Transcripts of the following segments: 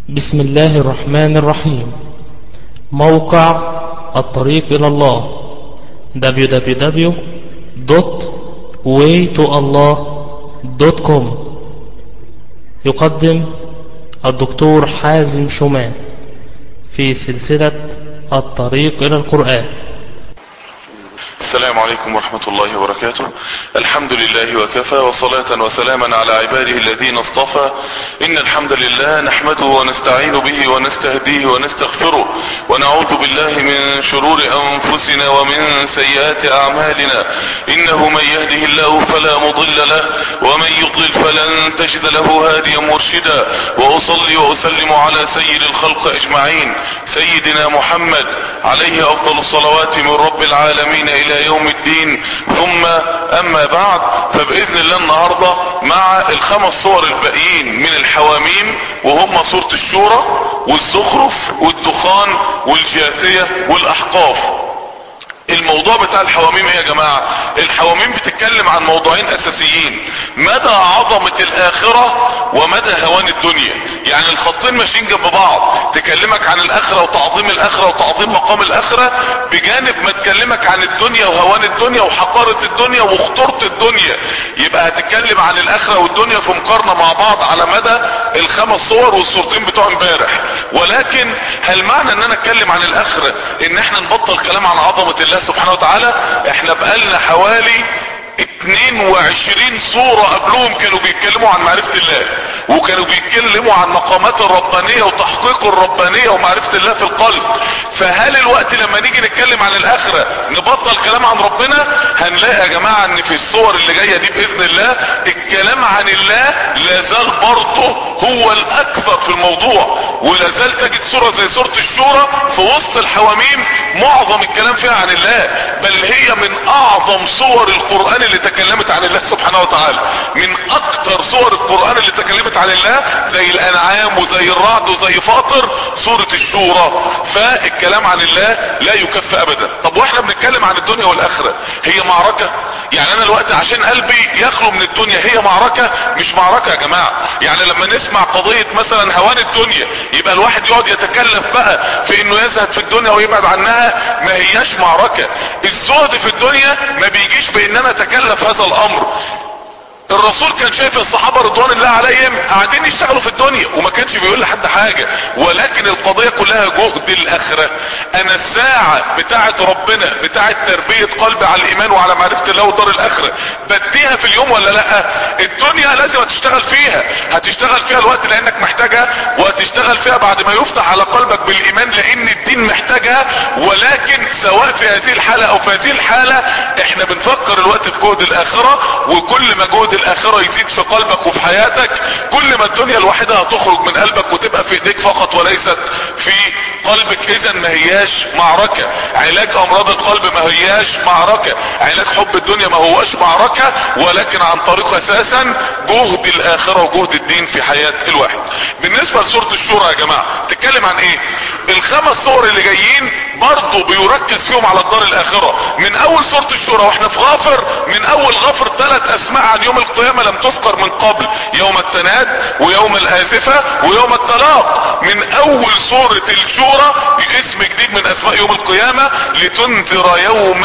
بسم الله الرحمن الرحيم. موقع الطريق إلى الله www.waytoallah.com يقدم الدكتور حازم شومان في سلسلة الطريق إلى القرآن. السلام عليكم ورحمة الله وبركاته. الحمد لله وكفى، وصلاة وسلاما على عباده الذين اصطفى. إن الحمد لله نحمده ونستعين به ونستهديه ونستغفره، ونعوذ بالله من شرور أنفسنا ومن سيئات أعمالنا. إنه من يهده الله فلا مضل له، ومن يضلل فلن تجد له هاديا مرشدا. وأصلي وأسلم على سيد الخلق أجمعين، سيدنا محمد عليه أفضل الصلوات من رب العالمين إلى يوم الدين. ثم أما بعد، فبإذن الله النهاردة مع الخمس صور الباقيين من الحواميم، وهم صورة الشورى والزخرف والدخان والجاثية والأحقاف. الموضوع بتاع الحواميم ايه يا جماعة؟ الحواميم بتتكلم عن موضوعين اساسيين: مدى عظمة الاخرة ومدى هوان الدنيا. يعني الخطين ماشيين جنب بعض، تكلمك عن الاخرة وتعظيم الاخرة وتعظيم مقام الاخرة، بجانب ما تكلمك عن الدنيا وهوان الدنيا وحقارة الدنيا وخطورة الدنيا. يبقى هتتكلم عن الاخرة والدنيا في مقارنة مع بعض على مدى الخمس صور والصورتين بتوع امبارح. ولكن هل معنى ان انا اتكلم عن الاخرة ان احنا نبطل كلام عن عظمة الله سبحانه وتعالى؟ احنا بقالنا حوالي 22 صورة قبلهم كانوا بيتكلموا عن معرفة الله، وكانوا بيتكلموا عن مقامات الربانية وتحقيق الربانية ومعرفة الله في القلب. فهل الوقت لما نيجي نتكلم عن الاخرة نبطل كلام عن ربنا؟ هنلاقي يا جماعة ان في الصور اللي جاية دي بإذن الله الكلام عن الله لازال برضه هو الاكثر في الموضوع، ولازال تجد صورة زي صورة الشورى في وسط الحواميم معظم الكلام فيها عن الله، بل هي من اعظم صور القرآن اللي تكلمت عن الله سبحانه وتعالى. من اكتر صور القرآن اللي تكلمت عن الله زي الانعام وزي الرعد وزي فاطر صورة الشورى. فالكلام عن الله لا يكف ابدا. طب واحنا بنتكلم عن الدنيا والاخرة، هي معركة؟ يعني انا الوقت عشان قلبي يخلو من الدنيا هي معركة؟ مش معركة يا جماعة. يعني لما نسمع قضية مثلا هوان الدنيا يبقى الواحد يقعد يتكلف بقى في انه يزهد في الدنيا ويبعد عنها، ما هياش معركة. الزهد في الدنيا ما بيجيش بان انا اتكلف هذا الامر. الرسول كان شايف الصحابة رضوان الله عليهم قاعدين يشتغلوا في الدنيا وما كانش بيقول لحد حاجة، ولكن القضية كلها جهد الاخرة. انا الساعة بتاعت ربنا بتاعت تربية قلبي على الايمان وعلى معرفة الله ودار الاخرة بديها في اليوم ولا لا؟ الدنيا لازم هتشتغل فيها، هتشتغل فيها الوقت لانك محتاجها، وهتشتغل فيها بعد ما يفتح على قلبك بالايمان لان الدين محتاجها. ولكن سواء في هذه الحالة او في هذه الحالة احنا بنفكر الوقت في جهد الاخرة، وكل ما جهد الاخرة يزيد في قلبك وفي حياتك كل ما الدنيا الواحدة هتخرج من قلبك وتبقى في ايديك فقط وليست في قلبك. اذا ما هياش معركة. علاج امراض القلب ما هياش معركة. علاج حب الدنيا ما هواش معركة، ولكن عن طريق اساسا جهد الاخرة وجهد الدين في حياة الواحد. بالنسبة لسورة الشورى يا جماعة تتكلم عن ايه؟ الخمس صور اللي جايين برضو بيركز فيهم على الدار الاخرة. من اول سورة الشورى واحنا في غافر، من اول غافر 3 اسماء عن يوم القيامة لم تذكر من قبل: يوم التناد ويوم الآزفة ويوم الطلاق. من اول سورة الشورى اسم جديد من اسماء يوم القيامة: لتنذر يوم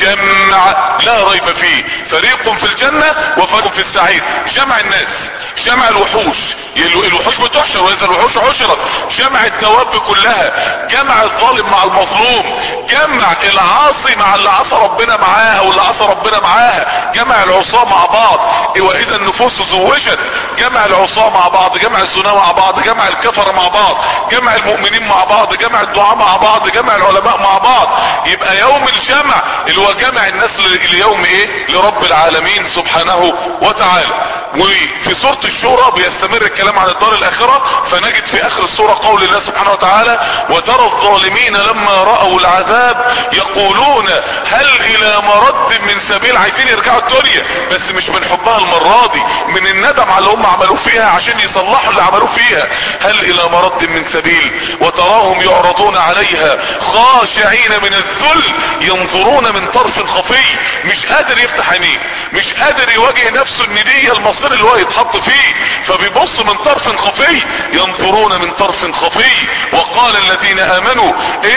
الجمع لا ريب فيه، فريق في الجنة وفريق في السعير. جمع الناس، جمع الوحوش، الوحوش بتحشر واذا الوحوش حشرت، جمع الدواب كلها، جمع الظالم مع المظلوم، جمع العاصي مع اللي عصى ربنا معاه او اللي عصى ربنا معاها، جمع العصاة مع بعض. واذا النفوس زوجت، جمع العصاة مع بعض، جمع الزنا مع بعض، جمع الكفر مع بعض، جمع المؤمنين مع بعض، جمع الدعاء مع بعض، جمع العلماء مع بعض. يبقى يوم الجمع اللي هو جمع الناس اليوم ايه؟ لرب العالمين سبحانه وتعالى. وفي سورة الشورى بيستمر الكلام عن الدار الاخرة، فنجد في اخر السورة قول الله سبحانه وتعالى: وترى الظالمين لما رأوا العذاب يقولون هل الى مرد من سبيل. عايزين يرجعوا الدنيا بس مش من حبها المرة دي، من الندم على اللي هم عملوه فيها عشان يصلحوا اللي عملوه فيها. هل الى مرد من سبيل. وتراهم يعرضون عليها خاشعين من الذل ينظرون من طرف خفي. مش قادر يفتح عينيه، مش قادر يواجه نفسه ان دي المصير المصير اللي هو يتحط فيه، فبيبص من طرف خفي، ينظرون من طرف خفي. وقال الذين امنوا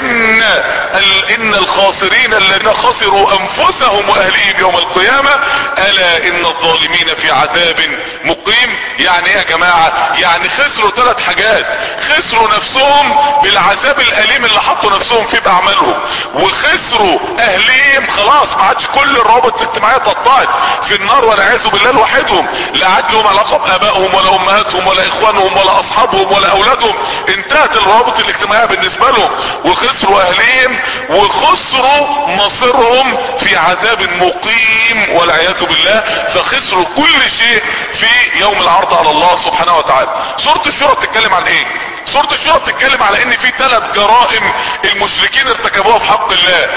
ان الخاسرين الذين خسروا انفسهم واهليهم يوم القيامة الا ان الظالمين في عذاب مقيم. يعني ايه يا جماعة؟ يعني خسروا 3 حاجات: خسروا نفسهم بالعذاب الاليم اللي حطوا نفسهم فيه باعمالهم، وخسروا اهليهم، خلاص ما عادش كل الروابط الاجتماعية تقطعت في النار والعياذ بالله لوحدهم، لا عاد لهم علاقة بابائهم ولا امهاتهم ولا اخوانهم ولا اصحابهم ولا اولادهم، انتهت الروابط الاجتماعية بالنسبة لهم. وخسروا اهليهم وخسروا مصيرهم في عذاب مقيم والعياذ بالله، فخسروا كل شيء في يوم العرض على الله سبحانه وتعالى. سورة الشورى بتتكلم عن ايه؟ سورة الشورى بتتكلم على ان في 3 جرائم المشركين ارتكبوها في حق الله.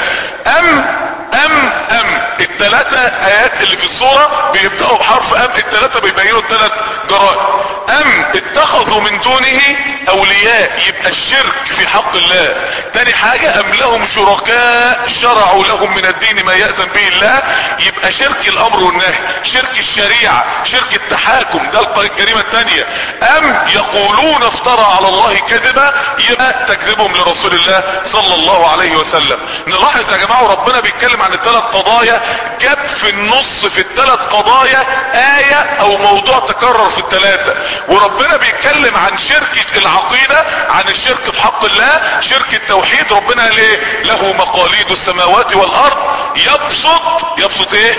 ال3 ايات اللي في السورة بيبدأوا بحرف ال3 بيبينوا 3 جرائم. اتخذوا من دونه اولياء، يبقى الشرك في حق الله. تاني حاجة لهم شركاء شرعوا لهم من الدين ما يأذن به الله، يبقى شرك الامر والنهي، شرك الشريعة، شرك التحاكم، ده الجريمة الثانية. يقولون افترى على الله كذبا، يبقى تكذبهم لرسول الله صلى الله عليه وسلم. نلاحظ يا جماعة ربنا بيتكلم عن ال3 قضايا، جاب في النص في ال3 قضايا آية او موضوع تكرر في ال3. وربنا بيتكلم عن شرك العقيدة، عن الشرك في حق الله، شرك التوحيد. ربنا قال ايه؟ له مقاليد السماوات والارض يبسط ايه؟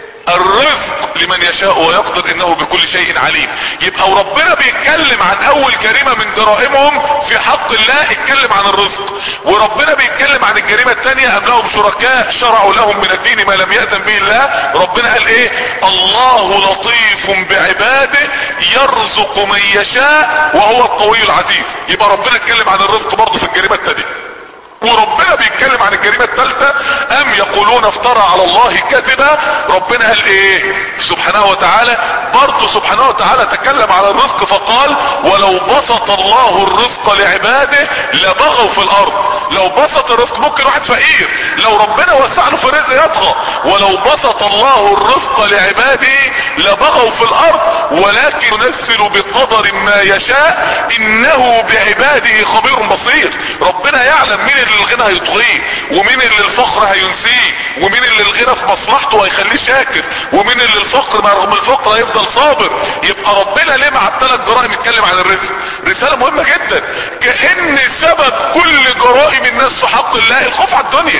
الرزق لمن يشاء ويقدر انه بكل شيء عليم. يبقى وربنا بيتكلم عن اول جريمة من جرائمهم في حق الله، اتكلم عن الرزق. وربنا بيتكلم عن الجريمة الثانية لهم شركاء شرعوا لهم من الدين ما لم يأذن به الله. ربنا قال ايه؟ الله لطيف بعباده يرزق من يشاء وهو القوي العزيز. يبقى ربنا اتكلم عن الرزق برضه في الجريمة الثانية. وربنا بيتكلم عن الجريمة الثالثة، يقولون افترى على الله كذبا. ربنا قال ايه سبحانه وتعالى؟ برضه سبحانه وتعالى تكلم على الرزق فقال ولو بسط الله الرزق لعباده لبغوا في الارض. لو بسط الرزق، ممكن واحد فقير لو ربنا وسع له في الرزق يطغى. ولو بسط الله الرزق لعباده لبغوا في الارض ولكن ينزل بقدر ما يشاء انه بعباده خبير بصير. ربنا يعلم مين اللي الغنى هيطغيه، ومين اللي الفقر هينسيه، ومين اللي الغنى في مصلحته هيخليه شاكر، ومين اللي الفقر مع رغم الفقر هيفضل صابر. يبقى ربنا ليه مع ال3 جرائم يتكلم عن الرزق؟ رسالة مهمة جدا، كأن سبب كل جرائم الناس في حق الله الخوف على الدنيا،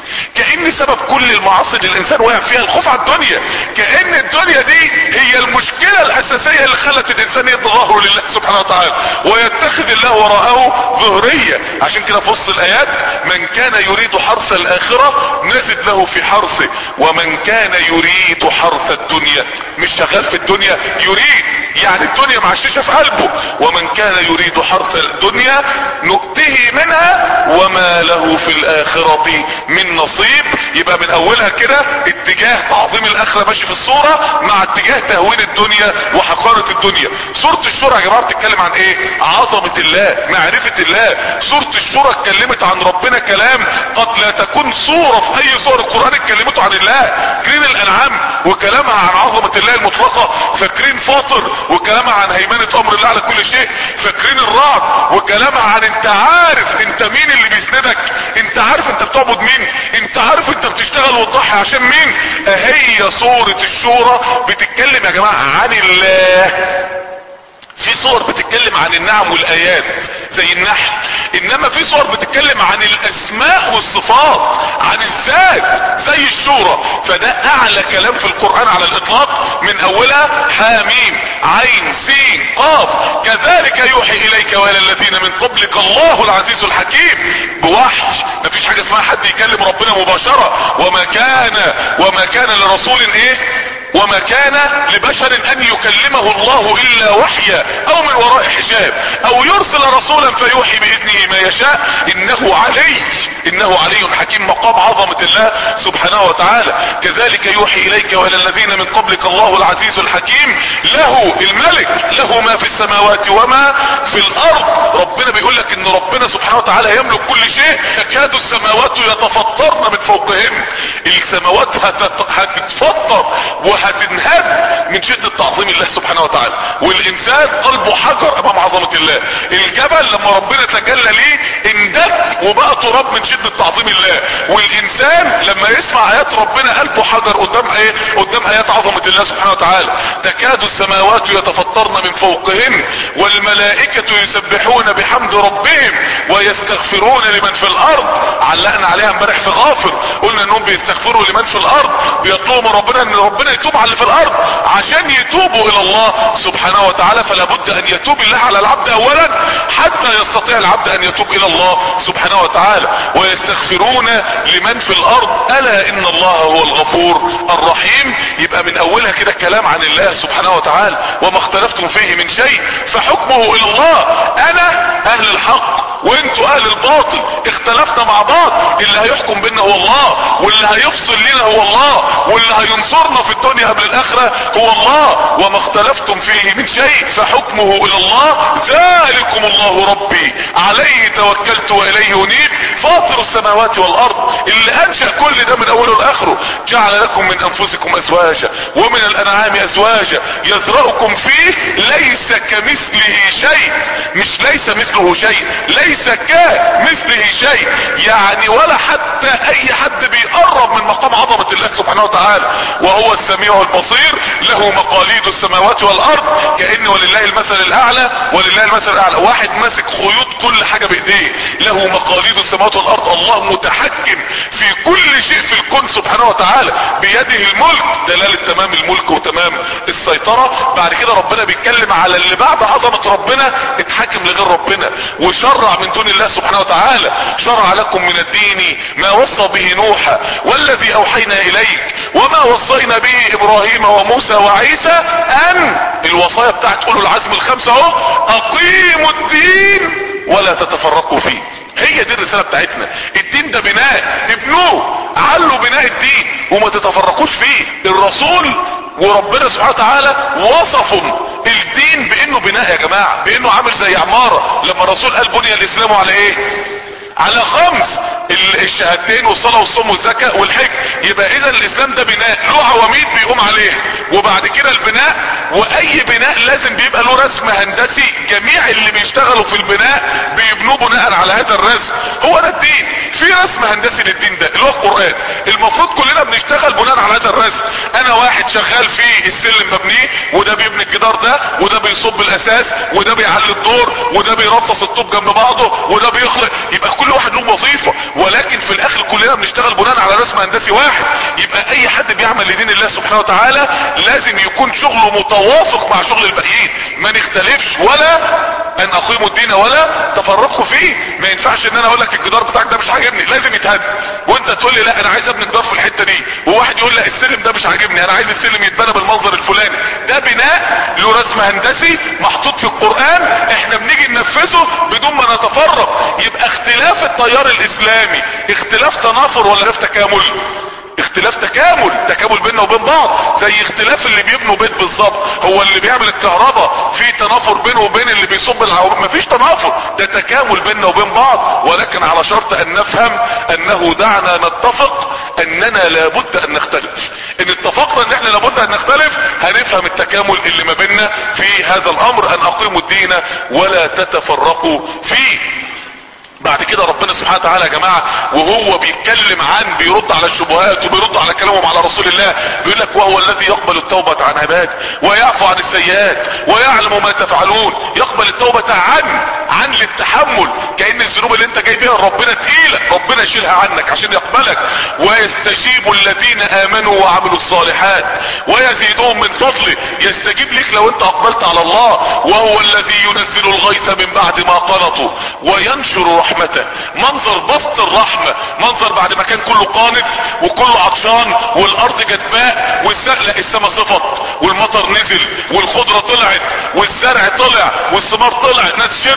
كأن سبب كل المعاصي اللي الانسان واقع فيها الخوف على الدنيا، كأن الدنيا دي هي المشكلة الاساسية اللي خلت الانسان يدي ظهره لله سبحانه وتعالى ويتخذ الله وراءه ظهرية. عشان كده في وسط الايات من كان يريد حرث الاخرة نزد له في حرثه ومن كان يريد حرث الدنيا، مش شغال في الدنيا، يريد يعني الدنيا معششة في قلبه، ومن كان يريد حرث الدنيا نؤته منها وما له في الاخرة من نصيب. يبقى من اولها كده اتجاه تعظيم الاخرة ماشي في الصورة مع اتجاه تهوين الدنيا وحقارة الدنيا. سورة الشورى يا جماعة بتتكلم عن ايه؟ عظمة الله، معرفة الله. سورة الشورى اتكلمت عن ربنا كلام قد لا تكون صورة في اي صور القرآن اتكلمتوا عن الله. فاكرين الانعام وكلامها عن عظمة الله المطلقة؟ فاكرين فاطر وكلامها عن هيمنة امر الله على كل شيء؟ فاكرين الرعد وكلامها عن انت عارف انت مين اللي بيسندك، انت عارف انت بتعبد مين، انت عارف انت بتشتغل وتضحي عشان مين؟ هي سورة الشورى بتتكلم يا جماعة عن الله. في صور بتتكلم عن النعم والايات زي النحل، انما في صور بتتكلم عن الاسماء والصفات، عن الذات زي الشورى. فده اعلى كلام في القرآن على الاطلاق، من اولها حاميم عين سين قاف كذلك يوحي اليك والى الذين من قبلك الله العزيز الحكيم. بوحي، مفيش حاجة اسمها حد يكلم ربنا مباشرة. وما كان لرسول وما كان لبشر ان يكلمه الله الا وحيا او من وراء حجاب او يرسل رسولا فيوحي باذنه ما يشاء انه علي حكيم. مقام عظمة الله سبحانه وتعالى. كذلك يوحي اليك والى الذين من قبلك الله العزيز الحكيم له الملك له ما في السماوات وما في الارض. وربنا بيقول لك ان ربنا سبحانه وتعالى يملك كل شيء، تكاد السماوات يتفطرن من فوقهن. السماوات هتتفطر وهتنهد من شدة تعظيم الله سبحانه وتعالى، والانسان قلبه حجر امام عظمة الله. الجبل لما ربنا تجلى ليه اندك وبقى تراب من شدة تعظيم الله، والانسان لما يسمع ايات ربنا قلبه حجر قدام ايه؟ قدام ايات عظمة الله سبحانه وتعالى. تكاد السماوات يتفطرن من فوقهن والملائكة يسبحون بحمد ربهم ويستغفرون لمن في الارض. علقنا عليها امبارح في غافر، قلنا انهم بيستغفروا لمن في الارض، بيطلبوا من ربنا ان ربنا يتوب على اللي في الارض عشان يتوبوا الى الله سبحانه وتعالى. فلا بد ان يتوب الله على العبد اولا حتى يستطيع العبد ان يتوب الى الله سبحانه وتعالى. ويستغفرون لمن في الارض الا ان الله هو الغفور الرحيم. يبقى من اولها كده كلام عن الله سبحانه وتعالى، وما اختلفتم فيه من شيء فحكمه الى الله. انا اهل الحق وانتوا اهل الباطل، اختلفنا مع بعض، اللي هيحكم بينا هو الله، واللي هيفصل لنا هو الله، واللي هينصرنا في الدنيا قبل الاخرة هو الله. وما اختلفتم فيه من شيء فحكمه الى الله. ذلكم الله ربي عليه توكلت واليه انيب فاطر السماوات والارض، اللي انشأ كل ده من اوله لاخره. جعل لكم من انفسكم ازواجا ومن الانعام ازواجا يذرأكم فيه ليس كمثله شيء. مش ليس مثله شيء، ليس كمثله شيء، يعني ولا حتى اي حد بيقرب من مقام عظمة الله سبحانه وتعالى. وهو السميع البصير له مقاليد السماوات والارض. كأن ولله المثل الاعلى، ولله المثل الاعلى. واحد ماسك خيوط كل حاجة بايديه، له مقاليد السماوات والارض. الله متحكم في كل شيء في الكون سبحانه وتعالى، بيده الملك، دلالة تمام الملك وتمام السيطرة. بعد كده ربنا بيتكلم على اللي بعد عظمة ربنا اتحكم لغير ربنا وشرع من دون الله سبحانه وتعالى. شرع لكم من الدين ما وصى به نوحا والذي اوحينا اليك وما وصينا به ابراهيم وموسى وعيسى ان الوصايا بتاعت اولو العزم الخمسة اهو، اقيموا الدين ولا تتفرقوا فيه. هي دي الرسالة بتاعتنا. الدين ده بناء، ابنوه، علوا بناء الدين وما تتفرقوش فيه. الرسول وربنا سبحانه وتعالى وصفوا الدين بانه بناء يا جماعة، بانه عامل زي عمارة. لما الرسول قال بني الاسلام على ايه؟ على 5، الشهادتين والصلاة والصوم والزكاة والحج. يبقى اذا الاسلام ده بناء له عواميد بيقوم عليها، وبعد كده البناء. واي بناء لازم بيبقى له رسم هندسي، جميع اللي بيشتغلوا في البناء بيبنوا بناء على هذا الرسم. هو ده الدين، في رسم هندسي للدين ده اللي هو القرآن. المفروض كلنا بنشتغل بناء على هذا الرسم. انا واحد شغال في السلم مبنيه، وده بيبني الجدار ده، وده بيصب الاساس، وده بيعلي الدور، وده بيرصص الطوب جنب بعضه، وده بيخلق. يبقى كل واحد له وظيفة، ولكن في الاخر كلنا بنشتغل بناء على رسم هندسي واحد. يبقى اي حد بيعمل لدين الله سبحانه وتعالى لازم يكون شغله متوافق مع شغل الباقيين، ما نختلفش ولا ان اقيموا الدين ولا تفرقوا فيه. ما ينفعش ان انا اقول لك الجدار بتاعك ده مش عاجبني لازم يتهد، وانت تقول لي لا انا عايز ابني جدار في الحته دي، وواحد يقول لا السلم ده مش عاجبني انا عايز السلم يتبنى بالمنظر الفلاني. ده بناء له رسم هندسي محطوط في القرآن، احنا بنيجي ننفذه بدون ما نتفرق. يبقى اختلاف التيار الاسلامي اختلاف تنافر ولا اختلاف تكامل؟ اختلاف تكامل بيننا وبين بعض. زي اختلاف اللي بيبنوا بيت بالظبط، هو اللي بيعمل الكهرباء في تنافر بينه وبين اللي بيصب العوامل؟ مفيش تنافر، ده تكامل بيننا وبين بعض، ولكن على شرط ان نفهم انه دعنا نتفق اننا لابد ان نختلف. ان اتفقنا ان احنا لابد ان نختلف هنفهم التكامل اللي ما بيننا في هذا الامر، ان اقيموا الدين ولا تتفرقوا فيه. بعد كده ربنا سبحانه وتعالى يا جماعة وهو بيتكلم عن بيرد على الشبهات وبيرد على كلامهم على رسول الله، بيقول لك وهو الذي يقبل التوبة عن عباده ويعفو عن السيئات ويعلم ما تفعلون. يقبل التوبة عن للتحمل، كأن الذنوب اللي انت جاي بيها ربنا تقيلة، ربنا يشيلها عنك عشان يقبلك. ويستجيب الذين امنوا وعملوا الصالحات ويزيدهم من فضله. يستجيب لك لو انت اقبلت على الله. وهو الذي ينزل الغيث من بعد ما قنطوا وينشر رحمته. منظر بسط الرحمة، منظر بعد ما كان كله قانط وكله عطشان والارض جدباء السماء صفت والمطر نزل والخضرة طلعت والزرع طلع والثمار طلعت، ناس شربت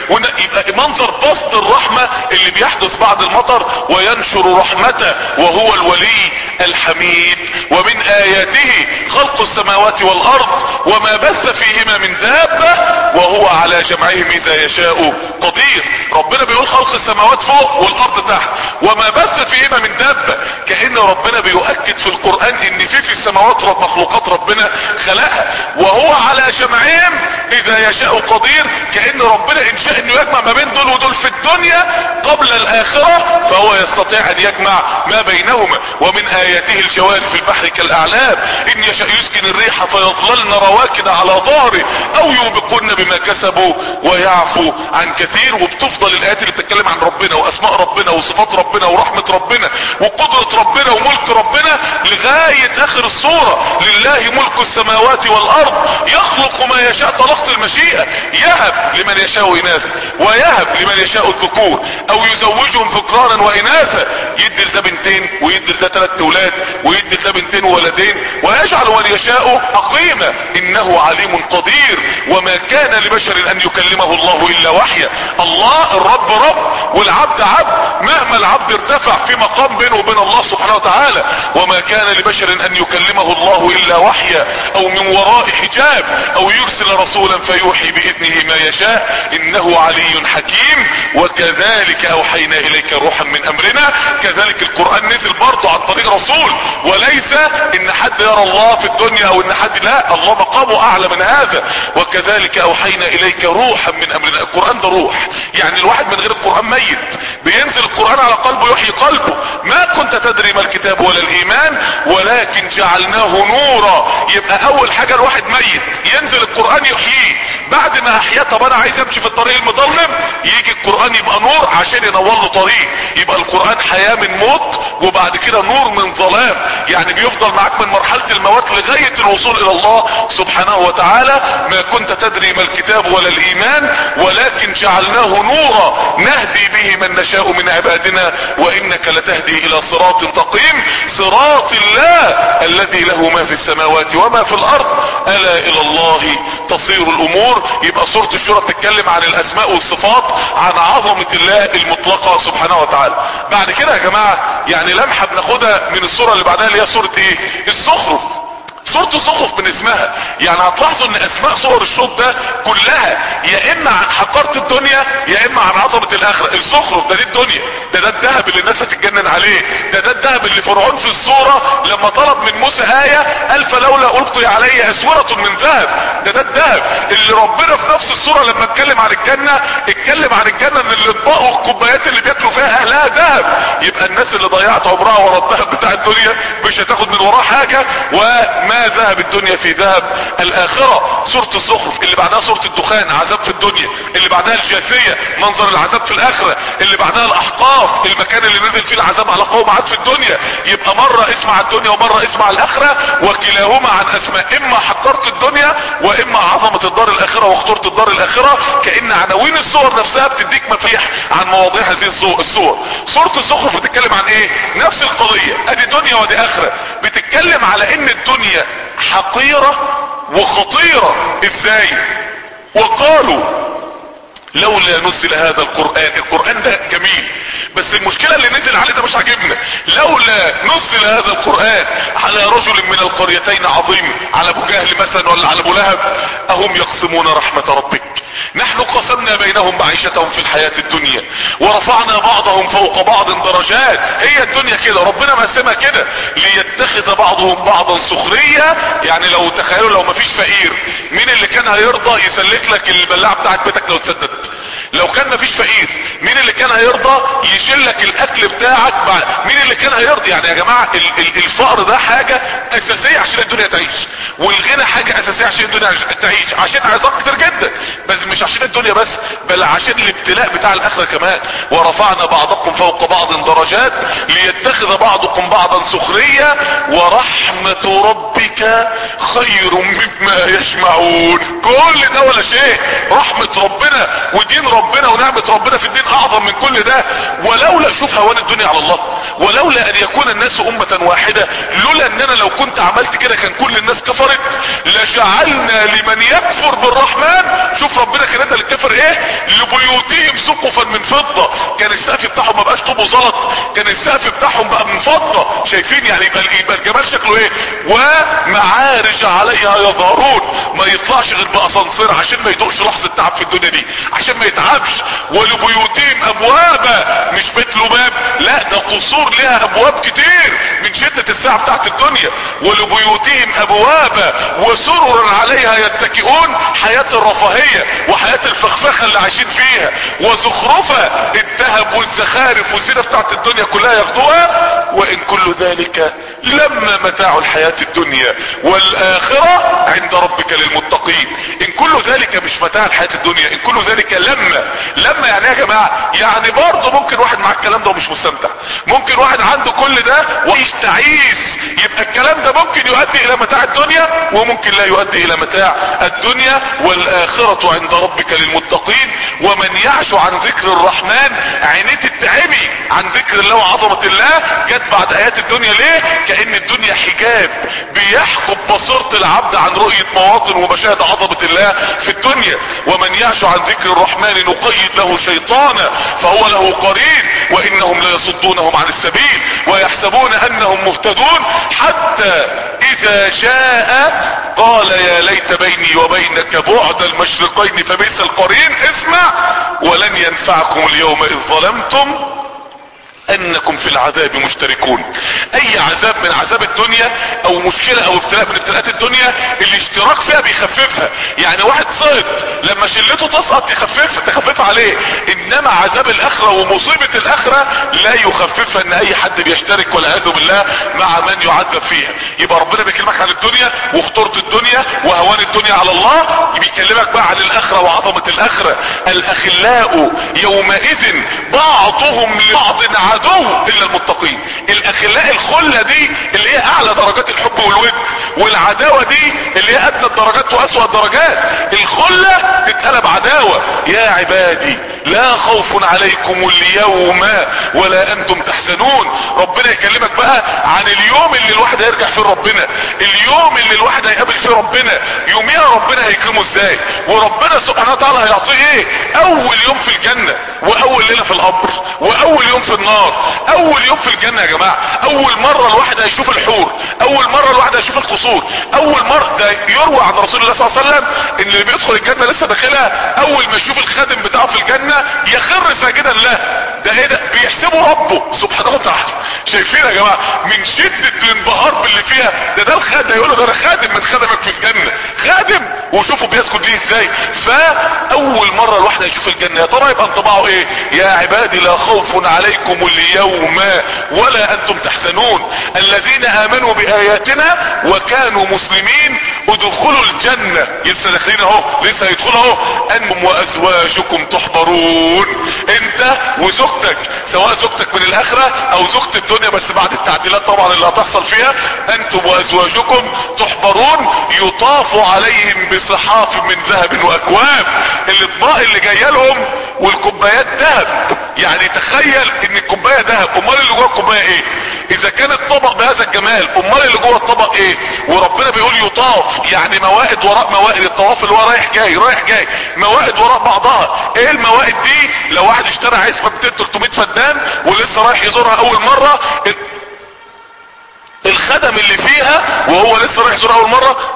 يبقى منظر بسط الرحمة اللي بيحدث بعد المطر. وينشر رحمته وهو الولي الحميد. ومن آياته خلق السماوات والأرض وما بث فيهما من دابة وهو على جمعهم إذا يشاء قدير. ربنا بيقول خلق السماوات فوق والأرض تحت وما بث فيهما من دابة، كأن ربنا بيؤكد في القرآن ان في السماوات مخلوقات ربنا خلقها. وهو على جمعهم إذا يشاء قدير، كأن ربنا إن شاء انه يجمع ما بين دول ودول في الدنيا قبل الآخرة فهو يستطيع ان يجمع ما بينهما. ومن آياته الجوار في البحر كالأعلام إن يشاء يسكن الريح فيظللن رواكد على ظهره أو يوبقن بما كسبوا ويعفو عن كثير. وبتفضل الآيات اللي بتتكلم عن ربنا وأسماء ربنا وصفات ربنا ورحمة ربنا وقدرة ربنا وملك ربنا لغاية آخر الصورة. لله ملك السماوات والأرض يخلق ما يشاء طلقت المشيئة، يهب لمن يشاء إناثا ويهب لمن يشاء الذكور أو يزوجهم ذكرانا وإناثا، يدي لده بنتين ويدي لده 3 اولاد ويدي لده بنتين وولدين ويجعل من يشاء عقيما إنه عليم قدير. وما كان لبشر أن يكلمه الله إلا وحيا. الله الرب رب والعبد عبد، مهما العبد ارتفع في مقام بينه وبين الله سبحانه وتعالى. وما كان لبشر أن يكلمه الله إلا وحيا أو من وراء حجاب أو يرسل رسولا فيوحي بإذنه ما يشاء إنه علي حكيم. وكذلك أوحينا إليك روحا من أمرنا. كذلك القرآن نزل برضه عن طريق رسول، وليس إن حد يرى الله في الدنيا أو إن حد، لا، الله مقامه أعلى من هذا. وكذلك أوحينا إليك روحا من أمرنا. القرآن ده روح، يعني الواحد من غير القرآن ميت. بينزل القرآن على قلبه يحيي قلبه. ما كنت تدري ما الكتاب ولا الإيمان ولكن جعلناه نورا. يبقى أول حاجة الواحد ميت ينزل القرآن يحييه. بعد ما أحياه، طب أنا عايز أمشي في الطريق المظلم، يجي القرآن يبقى نور عشان ينور له طريق. يبقى القرآن حياة من موت وبعد كده نور من ظلام، يعني بيفضل معاك من مرحلة الموت لغاية الوصول إلى الله سبحانه وتعالى. ما كنت تدري ما الكتاب ولا الإيمان ولكن جعلناه نورا نهدي به من نشاء من عبادنا وإنك لتهدي إلى صراط تقيم صراط الله الذي له ما في السماوات وما في الأرض ألا إلى الله تصير الأمور. يبقى سورة الشورى بتتكلم عن الأسماء والصفات، عن عظمة الله المطلقة سبحانه وتعالى. بعد كده يا جماعة يعني لمحة بناخدها من السورة اللي بعدها اللي هي سورة ايه؟ الزخرف. سورة الزخرف من اسمها يعني هتلاحظوا ان اسماء سور الشوط ده كلها يا اما عن حقارة الدنيا يا اما عن عظمة الاخرة. الزخرف ده دي الدنيا، ده الذهب اللي الناس هتتجنن عليه، ده الذهب اللي فرعون في الصورة لما طلب من موسى آية قال فلولا ألقي علي أسورة من ذهب. ده الذهب اللي ربنا في نفس الصورة لما اتكلم عن الجنة اتكلم عن الجنة ان الاطباق والكوبايات اللي بياكلوا فيها اهلها ذهب. يبقى الناس اللي ضيعت عمرها ورا الذهب بتاع الدنيا مش هتاخد من وراه حاجة. وما ذهب الدنيا في ذهب الآخرة. سورة الزخرف اللي بعدها سورة الدخان عذاب في الدنيا، اللي بعدها الجاثية منظر العذاب في الآخرة، اللي بعدها الأحقاف المكان اللي نزل فيه العذاب على قوم عاد في الدنيا. يبقى مرة اسمع الدنيا ومرة اسمع الآخرة، وكلاهما عن أسماء إما حقرت الدنيا وإما عظمة الدار الآخرة واخترت الدار الآخرة. كأن عناوين الصور نفسها بتديك مفيح عن مواضيع هذه الصور. سورة الزخرف بتتكلم عن ايه؟ نفس القضية، ادي دنيا ودي آخرة. بتتكلم على ان الدنيا حقيرة وخطيرة. ازاي؟ وقالوا لولا نزل هذا القرآن ده جميل بس المشكلة اللي نزل عليه ده مش عاجبنا. لولا نزل هذا القرآن على رجل من القريتين عظيم، على ابو جهل مثلا ولا على ابو لهب. اهم يقسمون رحمة ربك نحن قسمنا بينهم معيشتهم في الحياة الدنيا ورفعنا بعضهم فوق بعض درجات. هي الدنيا كده ربنا مقسمها كده ليتخذ بعضهم بعضا سخرية. يعني لو تخيلوا لو مفيش فقير مين اللي كان هيرضى يسلك لك البلاعة بتاعت بيتك لو تسدد؟ لو كان مفيش فقير مين اللي كان هيرضى يشيل لك الاكل بتاعك؟ مين اللي كان هيرضى؟ يعني يا جماعة الفقر ده حاجة اساسية عشان الدنيا تعيش، والغنى حاجة اساسية عشان الدنيا تعيش، عشان عظام كتير جدا، بس مش عشان الدنيا بس بل عشان الابتلاء بتاع الاخرة كمان. ورفعنا بعضكم فوق بعض درجات ليتخذ بعضكم بعضا سخرية ورحمة ربك خير مما يجمعون. كل ده ولا شيء. رحمة ربنا ودين ربنا ربنا ونعمة ربنا في الدين اعظم من كل ده. ولولا، شوف هوان الدنيا على الله، ولولا ان يكون الناس امة واحدة، لولا ان انا لو كنت عملت كده كان كل الناس كفرت، لجعلنا لمن يكفر بالرحمن، شوف ربنا كان ادى للكفر ايه؟ لبيوتهم سقفا من فضة. كان السقف بتاعهم ما بقاش طوب وزلط، كان السقف بتاعهم بقى من فضة. شايفين يعني يبقى الجمال شكله ايه؟ ومعارج عليها يظهرون، ما يطلعش غير باسانسير عشان ما يدوقش لحظة تعب في الدنيا دي، عشان ما يتعبش. ولبيوتهم ابوابا، مش بيت له باب، لا ده قصور لها ابواب كتير من شدة الساعة بتاعت الدنيا. ولبيوتهم ابوابا وسرر عليها يتكئون، حياة الرفاهية وحياة الفخفخة اللي عايشين فيها. وزخرفة، الذهب والزخارف والزينة بتاعت الدنيا كلها ياخدوها. وان كل ذلك لما متاع الحياة الدنيا والاخرة عند ربك للمتقين. ان كل ذلك مش متاع الحياة الدنيا، ان كل ذلك لما يعني يا جماعة، يعني برضه ممكن واحد مع الكلام ده ومش مستمتع، ممكن واحد عنده كل ده وعيش تعيس، يبقى الكلام ده ممكن يؤدي الى متاع الدنيا وممكن لا يؤدي الى متاع الدنيا. والاخرة عند ربك للمتقين. ومن يعش عن ذكر الرحمن، عينيه تتعمي عن ذكر الله وعظمة الله. جت بعد ايات الدنيا ليه؟ كأن الدنيا حجاب بيحجب بصيرة العبد عن رؤية مواطن ومشاهد عظمة الله في الدنيا. ومن يعش عن ذكر الرحمن نقيد له شيطانا فهو له قرين وانهم ليصدونهم عن السبيل ويحسبون انهم مهتدون. حتى اذا جاء قال يا ليت بيني وبينك بعد المشرقين فبئس القرين. اسمع، ولن ينفعكم اليوم اذ ظلمتم انكم في العذاب مشتركون. اي عذاب من عذاب الدنيا او مشكلة او ابتلاء من ابتلاءات الدنيا الاشتراك فيها بيخففها. يعني واحد صيد لما شلته تسقط تخفف عليه، انما عذاب الاخرة ومصيبة الاخرة لا يخففها ان اي حد بيشترك والعياذ بالله مع من يعذب فيها. يبقى ربنا بيكلمك عن الدنيا وخطورة الدنيا وهوان الدنيا على الله، بيكلمك بقى عن الاخرة وعظمة الاخرة. الاخلاء يومئذ بعضهم لبعض عدو الا المتقين. الاخلاء الخلة دي اللي هي اعلى درجات الحب والود، والعداوة دي اللي هي ادنى الدرجات واسوأ الدرجات. الخلة تتقلب عداوة. يا عبادي لا خوف عليكم اليوم ولا انتم تحزنون. ربنا يكلمك بقى عن اليوم اللي الواحد هيرجع فيه ربنا، اليوم اللي الواحد هيقابل فيه ربنا. يوميها ربنا هيكرمه ازاي، وربنا سبحانه وتعالى هيعطيه ايه؟ اول يوم في الجنة، واول ليلة في القبر، واول يوم في النار. اول يوم في الجنة يا جماعة، اول مرة الواحد هيشوف الحور، اول مرة الواحد هيشوف القصور، اول مرة. ده يروى عن رسول الله صلى الله عليه وسلم ان اللي بيدخل الجنة لسه داخلها اول ما يشوف الخادم بتاعه في الجنة يخر ساجدا له. ده ايه ده؟ بيحسبه ربه سبحانه وتعالى. شايفين يا جماعة من شدة الانبهار باللي فيها؟ ده الخادم يقول له ده انا خادم من خدمك في الجنة، خادم. وشوفوا بيسكت ليه ازاي. فاول مرة الواحد هيشوف الجنة يا ترى يبقى انطباعه ايه؟ يا عبادي لا خوف عليكم اليوم ولا انتم تحزنون الذين امنوا باياتنا وكانوا مسلمين ادخلوا الجنة. لسه داخلين اهو، لسه هيدخلوا اهو. انتم وازواجكم تحبرون، انت وزوجتك، سواء زوجتك من الاخرة او زوجة الدنيا بس بعد التعديلات طبعا اللي هتحصل فيها. انتم وازواجكم تحبرون يطاف عليهم بصحاف من ذهب واكواب. الاطباق اللي جايه لهم والكوبايات ذهب. يعني تخيل ان الكوبايه ذهب، امال اللي جوه الكوبايه ايه؟ اذا كان الطبق بهذا الجمال امال اللي جوه الطبق ايه؟ وربنا بيقول يطاف، يعني موائد وراء موائد. الطواف اللي هو رايح جاي رايح جاي، موائد وراء بعضها. ايه الموائد دي؟ لو واحد اشترى عزبه 200-300 فدان ولسه رايح يزورها اول مره، الخدم اللي فيها وهو لسه رايح يزورها اول مره،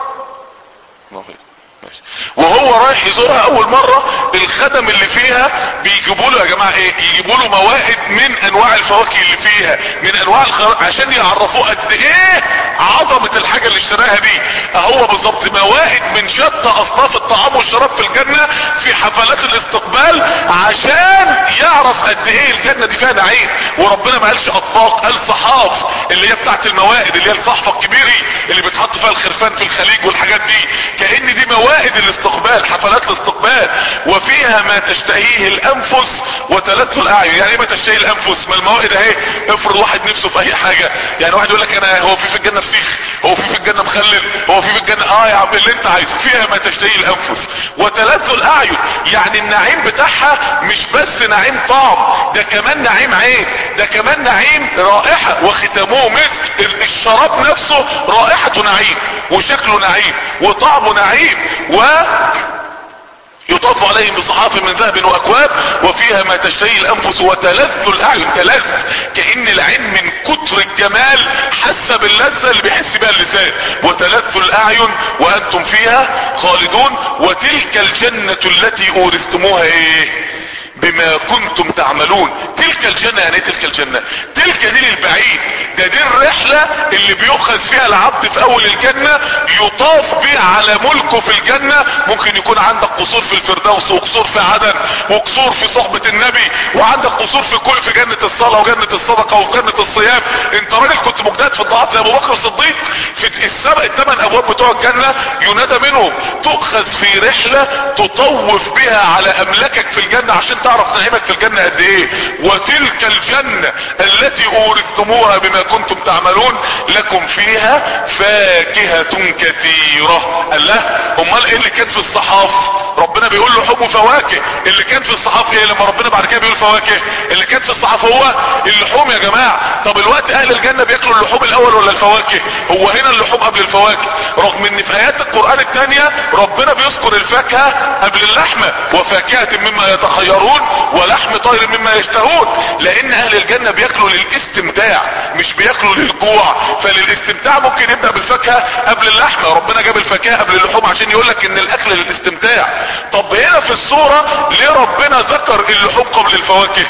وهو رايح يزورها اول مرة، الخدم اللي فيها بيجيبوا له يا جماعة ايه؟ يجيبوا له موائد من انواع الفواكه اللي فيها، من انواع عشان يعرفوه قد ايه عظمة الحاجة اللي اشتراها دي. اهو بالظبط موائد من شتى اصناف الطعام والشراب في الجنة في حفلات الاستقبال، عشان يعرف تعرف قد ايه الجنة دي فيها نعيم. وربنا ما قالش اطباق، قال صحاف اللي هي بتاعت الموائد، اللي هي الصحفة الكبيرة اللي بتحط فيها الخرفان في الخليج والحاجات دي، كأن دي موائد الاستقبال، حفلات الاستقبال. وفيها ما تشتهيه الانفس وتلذ الاعين. يعني ايه ما تشتهيه الانفس؟ ما الموائد اهي. افرض واحد نفسه في اي حاجة، يعني واحد يقول لك انا هو في الجنة فسيخ، هو في الجنة مخلل، هو في الجنة يا عم اللي انت عايزه. فيها ما تشتهيه الانفس وتلذ الاعين، يعني النعيم بتاعها مش بس نعيم طعم، ده كمان نعيم عين، ده كمان نعيم رائحة وختامه مسك. الشراب نفسه رائحته نعيم وشكله نعيم وطعمه نعيم. يطاف عليهم بصحاف من ذهب واكواب وفيها ما تشتهي الانفس وتلذ الاعين. تلذ كأن العين من كتر الجمال حس باللذة اللي بيحس بها اللسان. وتلذ الاعين وانتم فيها خالدون. وتلك الجنة التي اورثتموها ايه؟ بما كنتم تعملون. تلك الجنة، يعني ايه تلك الجنة؟ تلك دي للبعيد، ده دي الرحلة اللي بيؤخذ فيها العبد في اول الجنة، يطاف به على ملكه في الجنة. ممكن يكون عندك قصور في الفردوس، وقصور في عدن، وقصور في صحبة النبي، وعندك قصور في جنة الصلاة وجنة الصدقة وجنة الصيام. انت راجل كنت مجتهد في الطاعات زي ابو بكر الصديق. في السبع الثمان ابواب بتوع الجنة ينادى منهم، تؤخذ في رحلة تطوف بها على املاكك في الجنة عشان تعرف نعيمك في الجنة قد ايه. وتلك الجنة التي اورثتموها بما كنتم تعملون لكم فيها فاكهة كثيرة. قال له امال ايه اللي كان في الصحاف؟ ربنا بيقول له حب وفواكه. اللي كان في الصحاف ايه لما ربنا بعد كده بيقول فواكه؟ اللي كان في الصحاف هو اللحوم يا جماعة. طب الوقت اهل الجنة بياكلوا اللحوم الاول ولا الفواكه؟ هو هنا اللحوم قبل الفواكه، رغم ان في ايات القرآن التانية ربنا بيذكر الفاكهة قبل اللحمة. وفاكهة مما يتخيرون ولحم طير مما يشتهون. لان اهل الجنة بياكلوا للاستمتاع مش بياكلوا للجوع. فللاستمتاع ممكن يبدأ بالفاكهة قبل اللحمة. ربنا جاب الفاكهة قبل اللحوم عشان يقولك ان الاكل للاستمتاع. طب هنا في الصورة ليه ربنا ذكر اللحوم قبل الفواكه؟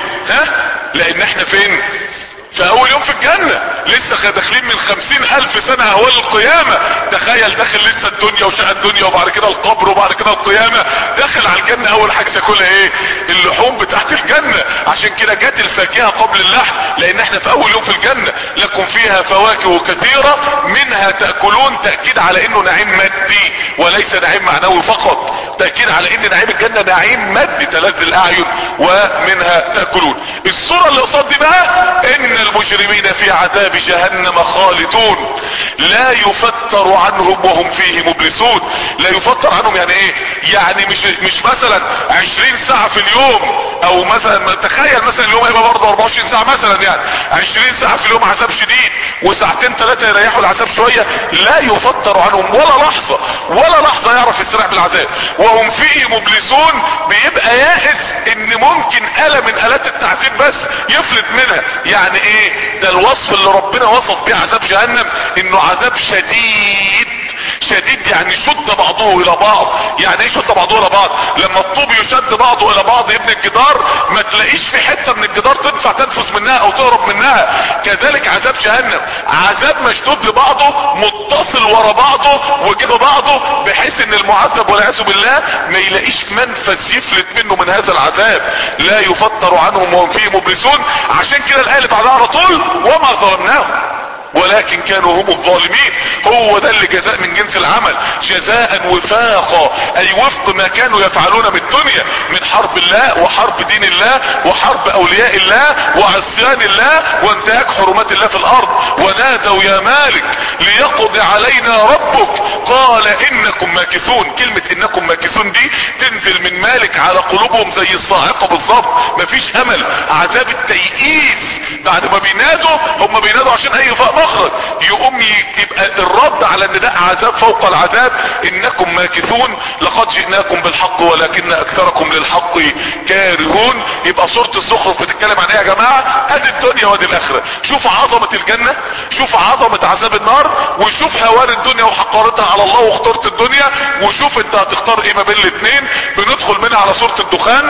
لان احنا فين؟ في اول يوم في الجنة، لسه داخلين من 50,000 سنة اهوال القيامة. تخيل داخل لسه الدنيا وشقى الدنيا وبعد كده القبر وبعد كده القيامة، داخل على الجنة اول حاجة تاكلها ايه؟ اللحوم بتاعت الجنة. عشان كده جت الفاكهة قبل اللحم، لان احنا في اول يوم في الجنة. لكم فيها فواكه كثيرة منها تأكلون. تأكيد على انه نعيم مادي وليس نعيم معنوي فقط. تأكيد على ان نعيم الجنة نعيم مادي تلذ الاعين ومنها تأكلون. الصورة اللي قصاد دي بقى ان المجرمين في عذاب جهنم خالدون لا يفتر عنهم وهم فيه مبلسون. لا يفتر عنهم يعني ايه؟ يعني مش مثلا 20 ساعة في اليوم، او مثلا تخيل مثلا اليوم هيبقى برضه 24 ساعة مثلا، يعني 20 ساعة في اليوم عذاب شديد وساعتين ثلاثة يريحوا العذاب شوية. لا يفتر عنهم ولا لحظة يعرف يستريح بالعذاب وهم فيه مبلسون. بيبقى يائس ان ممكن آلة من آلات التعذيب بس يفلت منها. يعني ايه ده الوصف اللي ربنا وصف بيه عذاب جهنم؟ انه عذاب شديد. يعني شد بعضه الى بعض. يعني ايه شد بعضه الى بعض؟ لما الطوب يشد بعضه الى بعض يبني الجدار، ما تلاقيش في حتة من الجدار تنفع تنفس منها او تهرب منها. كذلك عذاب جهنم عذاب مشدود لبعضه، متصل ورا بعضه وجنب بعضه، بحيث ان المعذب والعياذ بالله ما يلاقيش منفذ يفلت منه من هذا العذاب. لا يفتر عنهم وهم فيه مبلسون. عشان كده الآية اللي بعدها على طول وما ظلمناهم ولكن كانوا هم الظالمين. هو ده اللي جزاء من جنس العمل، جزاء وفاقا، اي وفق ما كانوا يفعلون بالدنيا من حرب الله وحرب دين الله وحرب اولياء الله وعصيان الله وانتهاك حرمات الله في الارض. ونادوا يا مالك ليقضي علينا ربك قال انكم ماكثون. كلمة انكم ماكثون دي تنزل من مالك على قلوبهم زي الصاعقة بالظبط. مفيش امل. عذاب التيئيس بعد ما بينادوا، هم بينادوا عشان اي مخرج، يقوم يبقى الرد على النداء عذاب فوق العذاب. انكم ماكثون لقد جئناكم بالحق ولكن اكثركم للحق كارهون. يبقى سورة الزخرف بتتكلم عن ايه يا جماعة؟ ادي الدنيا وادي الاخرة. شوف عظمة الجنة، شوف عظمة عذاب النار، وشوف هوان الدنيا وحقارتها على الله واخترت الدنيا، وشوف انت هتختار ايه ما بين الاثنين. بندخل منها على سورة الدخان.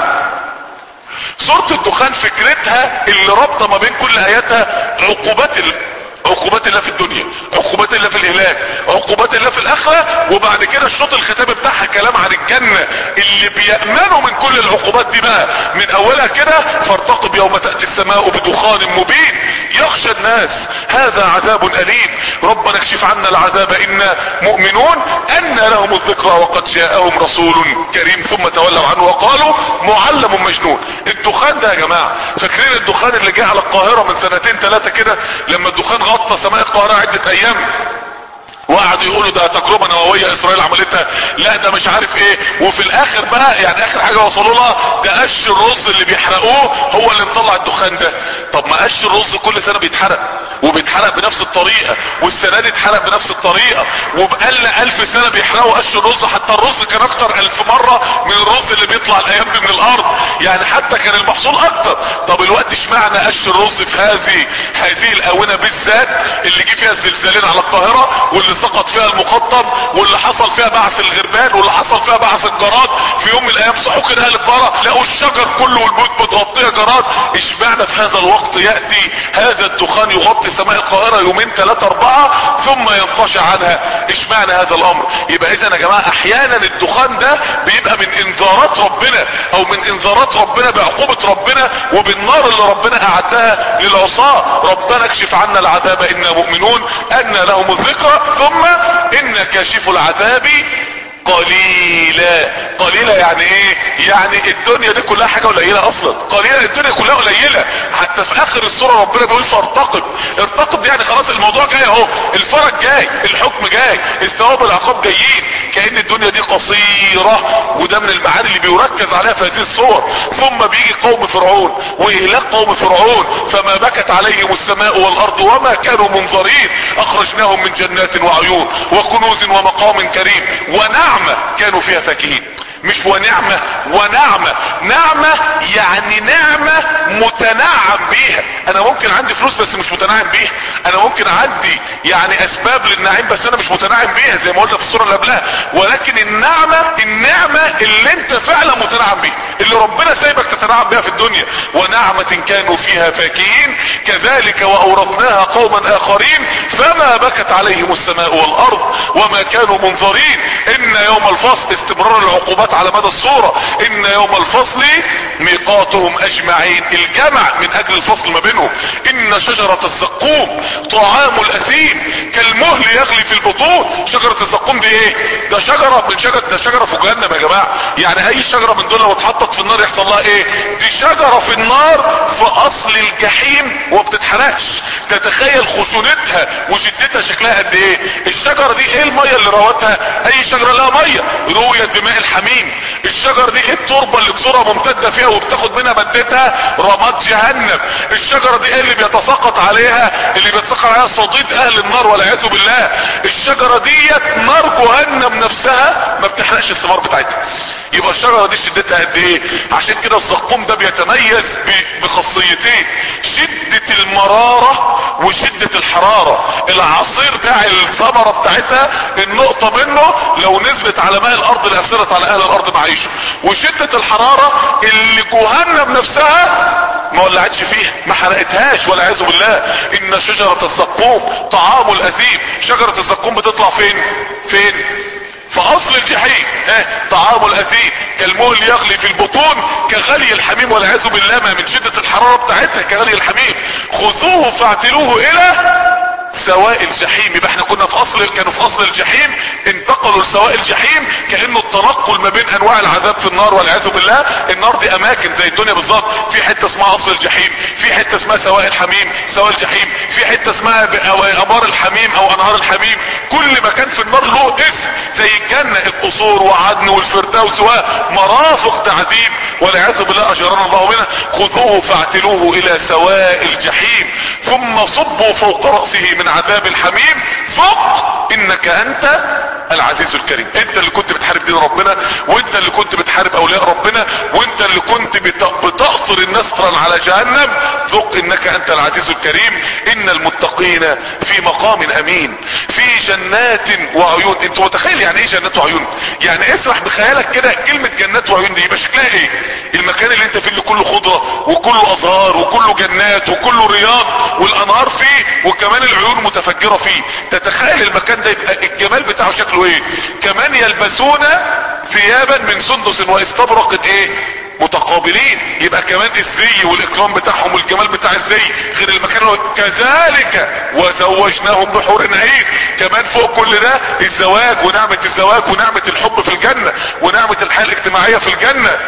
سورة الدخان فكرتها اللي رابطة ما بين كل اياتها عقوبات الله في الدنيا، عقوبات الله في الاهلاك، عقوبات الله في الاخرة. وبعد كده الشوط الختامي بتاعها كلام عن الجنة اللي بيأمنوا من كل العقوبات دي بقى من اولها كده. فارتقب يوم تأتي السماء بدخان مبين يخشى الناس هذا عذاب أليم، ربنا اكشف عنا العذاب إنا مؤمنون أن لهم الذكرى وقد جاءهم رسول كريم ثم تولوا عنه وقالوا معلم مجنون. الدخان ده يا جماعة فاكرين الدخان اللي جه على القاهرة من 2-3 كده لما الدخان غطى سماء القاهرة عدة ايام وقعدوا يقولوا ده تجربة نووية اسرائيل عملتها، لا ده مش عارف ايه. وفي الاخر بقى يعني اخر حاجة وصلوا لها ده قش الرز اللي بيحرقوه هو اللي مطلع الدخان ده. طب ما قش الرز كل سنة بيتحرق وبيتحرق بنفس الطريقة، والسنة دي اتحرق بنفس الطريقة، وبقالنا 1000 سنة بيحرقوا قش الرز. حتى الرز كان اكتر 1000 مرة من الرز اللي بيطلع الايام دي من الارض، يعني حتى كان المحصول اكتر. طب الوقت اشمعنى قش الرز في هذه الاونة بالذات اللي جه فيها الزلزالين على القاهرة واللي سقط فيها المقطم واللي حصل فيها بعث الغربان واللي حصل فيها بعث الجراد؟ في يوم من الايام صحوا كده اهل القاهرة لقوا الشجر كله والبيوت متغطية جراد. اشمعنى في هذا الوقت يأتي هذا الدخان يغطي سماء القاهرة 2-3-4 ثم ينقشع عنها؟ اشمعنى هذا الامر؟ يبقى اذا يا جماعة احيانا الدخان ده بيبقى من انذارات ربنا او من انذارات ربنا بعقوبة ربنا وبالنار اللي ربنا اعدها للعصاة. ربنا اكشف عنا العذاب انا مؤمنون ان لهم الذكرى ثم ان كاشف العذاب قليلة يعني ايه؟ يعني الدنيا دي كلها حاجة قليلة اصلا، قليلة الدنيا كلها قليلة. حتى في اخر السورة ربنا بيقول فارتقب. ارتقب دي يعني خلاص الموضوع جاي اهو، الفرج جاي، الحكم جاي، الثواب والعقاب جايين، كأن الدنيا دي قصيرة. وده من المعاني اللي بيركز عليها في هذه الصور. ثم بيجي قوم فرعون واهلاك قوم فرعون، فما بكت عليهم السماء والارض وما كانوا منظرين اخرجناهم من جنات وعيون وكنوز ومقام كريم ونعمة كانوا فيها فاكهين. مش ونعمة، ونعمة، نعمة يعني نعمة متنعم بيها. انا ممكن عندي فلوس بس مش متنعم بيها، انا ممكن عندي يعني اسباب للنعيم بس انا مش متنعم بيها زي ما قلنا في الصورة اللي قبلها. ولكن النعمة اللي انت فعلا متنعم بيها، اللي ربنا سايبك تتنعم بيها في الدنيا. ونعمة كانوا فيها فاكهين كذلك واورثناها قوما اخرين فما بكت عليهم السماء والارض وما كانوا منظرين. ان يوم الفصل استمرار العقوبات على مدى الصورة. ان يوم الفصل ميقاتهم اجمعين، الجمع من اجل الفصل ما بينهم. ان شجرة الزقوم طعام الاثيم كالمهل يغلي في البطون. شجرة الزقوم دي ايه؟ ده شجرة من ده شجرة في جهنم يا جماعة. يعني اي شجرة من دول لو اتحطت في النار يحصل لها ايه؟ دي شجرة في النار في اصل الجحيم وبتتحرقش. تتخيل خشونتها وشدتها شكلها قد ايه. الشجرة دي ايه المية اللي روتها؟ اي شجرة لها مية رويت بماء الحميم. الشجر دي ايه التربة اللي بصورة ممتدة فيها وبتاخد منها مادتها؟ رماد جهنم. الشجرة دي ايه اللي بيتساقط عليها؟ اللي بيتساقط عليها صديد اهل النار والعياذ بالله. الشجرة ديت نار جهنم نفسها ما بتحرقش الثمار بتاعتها. يبقى الشجرة دي شدتها قد ايه؟ عشان كده الزقوم ده بيتميز بخاصيتين: شدة المرارة وشدة الحرارة. العصير بتاع الثمرة بتاعتها النقطة منه لو نزلت على ماء الارض لأثرت على اهل الارض معيشه. وشدة الحرارة اللي جهنم نفسها ما ولعتش فيها، ما حرقتهاش والعياذ بالله. ان شجرة الزقوم طعام الاثيم. شجرة الزقوم بتطلع فين؟ في اصل الجحيم. طعام الاثيم كالمهل يغلي في البطون كغلي الحميم والعياذ بالله. ما من شدة الحرارة بتاعتها كغلي الحميم. خذوه فاعتلوه الى سواء الجحيم. يبقى احنا كانوا في اصل الجحيم، انتقلوا لسواء الجحيم، كأنه التنقل ما بين انواع العذاب في النار والعياذ بالله. النار دي اماكن زي الدنيا بالظبط، في حتة اسمها اصل الجحيم، في حتة اسمها سواء الحميم سواء الجحيم، في حتة اسمها ابار الحميم او انهار الحميم. كل مكان في النار له اسم زي الجنة، القصور وعدن والفردوس ومرافق تعذيب والعياذ بالله اجرنا الله منها. خذوه فاعتلوه الى سواء الجحيم ثم صبوا فوق رأسه من عذاب الحميم ذق انك انت العزيز الكريم. انت اللي كنت بتحارب دين ربنا، وانت اللي كنت بتحارب اولياء ربنا، وانت اللي كنت بتقطر الناس على جهنم. ذق انك انت العزيز الكريم. ان المتقين في مقام امين في جنات وعيون. انت متخيل يعني ايه جنات وعيون؟ يعني اسرح بخيالك كده كلمة جنات وعيون دي يبقى شكلها ايه؟ المكان اللي انت فيه اللي كله خضرة وكله ازهار وكله جنات وكله رياض والانهار فيه وكمان العيون متفجرة فيه. تتخيل المكان ده يبقى الجمال بتاعه شكله ايه؟ كمان يلبسون ثيابا من سندس واستبرق ايه؟ متقابلين. يبقى كمان الزي والاكرام بتاعهم والجمال بتاع الزي غير المكان. كذلك وزوجناهم بحور عين. كمان فوق كل ده الزواج ونعمة الزواج ونعمة الحب في الجنة ونعمة الحياة الاجتماعية في الجنة.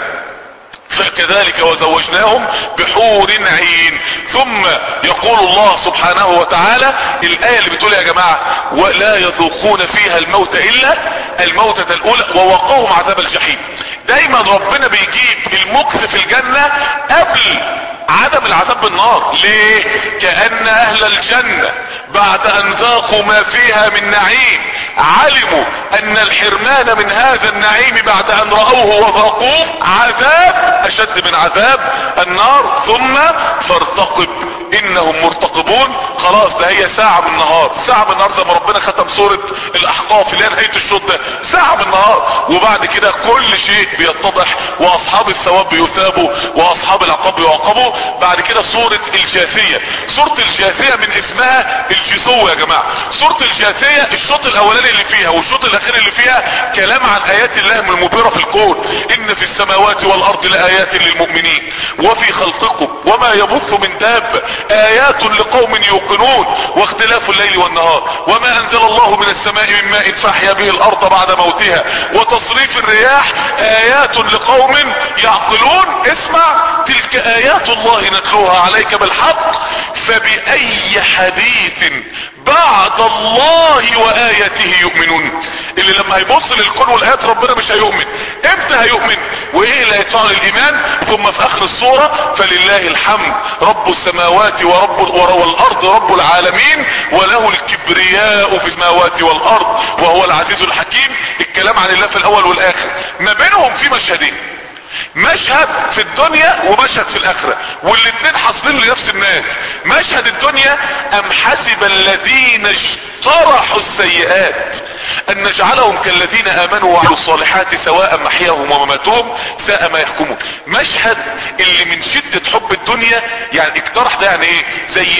فكذلك وزوجناهم بحور عين. ثم يقول الله سبحانه وتعالى الآية اللي بتقول يا جماعة ولا يذوقون فيها الموت إلا الموتة الأولى ووقوهم عذاب الجحيم. دايما ربنا بيجيب المكث في الجنة قبل عدم العذاب بالنار. ليه؟ كأن اهل الجنة بعد ان ذاقوا ما فيها من نعيم علموا ان الحرمان من هذا النعيم بعد ان رأوه وذاقوه عذاب اشد من عذاب النار. ثم فارتقب انهم مرتقبون. خلاص ده هي ساعة من النهار، ساعة من النهار زي ما ربنا ختم سورة الاحقاف اللي هي نهاية الشوط ده، ساعة من النهار. وبعد كده كل شيء بيتضح واصحاب الثواب بيثابوا واصحاب العقاب يعاقبوا. بعد كده سورة الجاثية. سورة الجاثية من اسمها الجثو يا جماعة. سورة الجاثية الشوط الاولاني اللي فيها والشوط الاخير اللي فيها كلام عن ايات الله المبهرة في الكون. ان في السماوات والارض لآيات للمؤمنين وفي خلقكم وما يبث من دابة ايات لقوم يوقنون واختلاف الليل والنهار وما انزل الله من السماء من ماء فاحيا به الارض بعد موتها وتصريف الرياح ايات لقوم يعقلون. اسمع تلك ايات الله نتلوها عليك بالحق فبأي حديث بعد الله وآياته يؤمنون. اللي لما هيبص للكون والآيات ربنا مش هيؤمن. امتى هيؤمن؟ وايه اللي هيدفعه للايمان؟ ثم في اخر الصورة فلله الحمد رب السماوات والارض رب العالمين وله الكبرياء في السماوات والارض وهو العزيز الحكيم. الكلام عن الله في الاول والاخر. ما بينهم في مشهدين، مشهد في الدنيا ومشهد في الاخرة والاثنين حاصلين لنفس الناس. مشهد الدنيا ام حسب الذين اجترحوا السيئات ان نجعلهم كالذين امنوا وعملوا الصالحات سواء محياهم ومماتهم ساء ما يحكمون. مشهد اللي من شدة حب الدنيا يعني اقترح ده يعني ايه؟ زي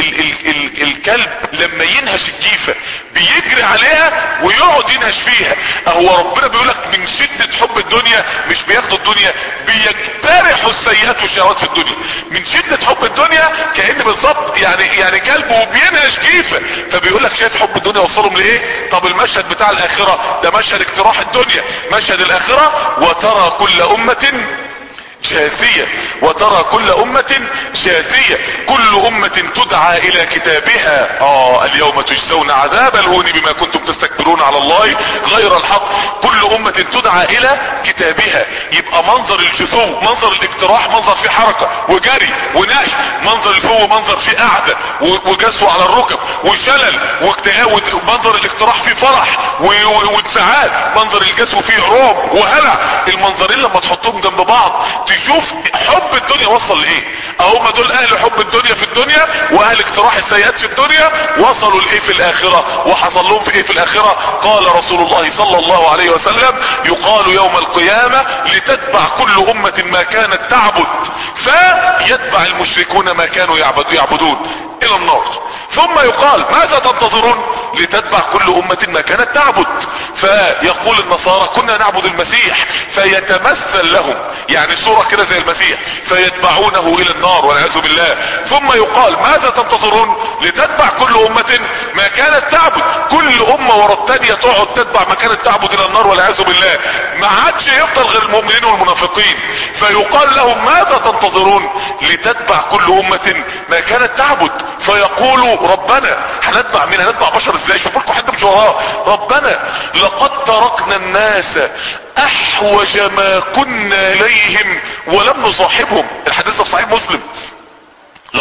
الكلب لما ينهش الجيفة بيجري عليها ويقعد ينهش فيها. اهو ربنا بيقولك من شدة حب الدنيا مش بياخدوا الدنيا، بيجترحوا السيئات والشهوات في الدنيا. من شدة حب الدنيا كأن بالظبط يعني كلب وبينهش جيفة. فبيقولك شايف حب الدنيا وصلهم لايه؟ طب المشهد بتاع الاخرة ده مشهد اقتراح الدنيا. مشهد الاخرة وترى كل امة جاثية وترى كل امة جاثية كل امة تدعى الى كتابها. اليوم تجزون عذاب الهون بما كنتم تستكبرون على الله غير الحق. كل امة تدعى الى كتابها. يبقى منظر الجثو منظر الاقتراح منظر فيه حركة وجري ونقش. منظر الجثو منظر فيه قعدة وجسو على الركب وشلل واكتئاب. منظر الاقتراح فيه فرح وانفعال. منظر الجسو فيه عروب وهلع. المنظرين لما تحطهم جنب بعض تشوف حب الدنيا وصل لايه. اهما دول اهل حب الدنيا في الدنيا واهل اقتراح السيئات في الدنيا وصلوا لايه في الاخرة وحصل لهم في ايه في الاخرة. قال رسول الله صلى الله عليه وسلم يقال يوم القيامة لتتبع كل امة ما كانت تعبد فيتبع المشركون ما كانوا يعبدون الى النار. ثم يقال ماذا تنتظرون؟ لتتبع كل امة ما كانت تعبد. فيقول النصارى كنا نعبد المسيح فيتمثل لهم يعني صورة كده زي المسيح فيتبعونه الى النار والعياذ بالله. ثم يقال ماذا تنتظرون؟ لتتبع كل امة ما كانت تعبد. كل امة ورا الثانية تقعد تتبع ما كانت تعبد الى النار والعياذ بالله. ما عادش يفضل غير المؤمنين والمنافقين. فيقال لهم ماذا تنتظرون؟ لتتبع كل امة ما كانت تعبد. فيقولوا ربنا هنتبع مين؟ هنتبع بشر ازاي؟ شوفوا لكم حد مش وراه. ربنا لقد تركنا الناس احوج ما كنا اليهم ولم نصاحبهم. الحديث ده في صحيح مسلم. لقد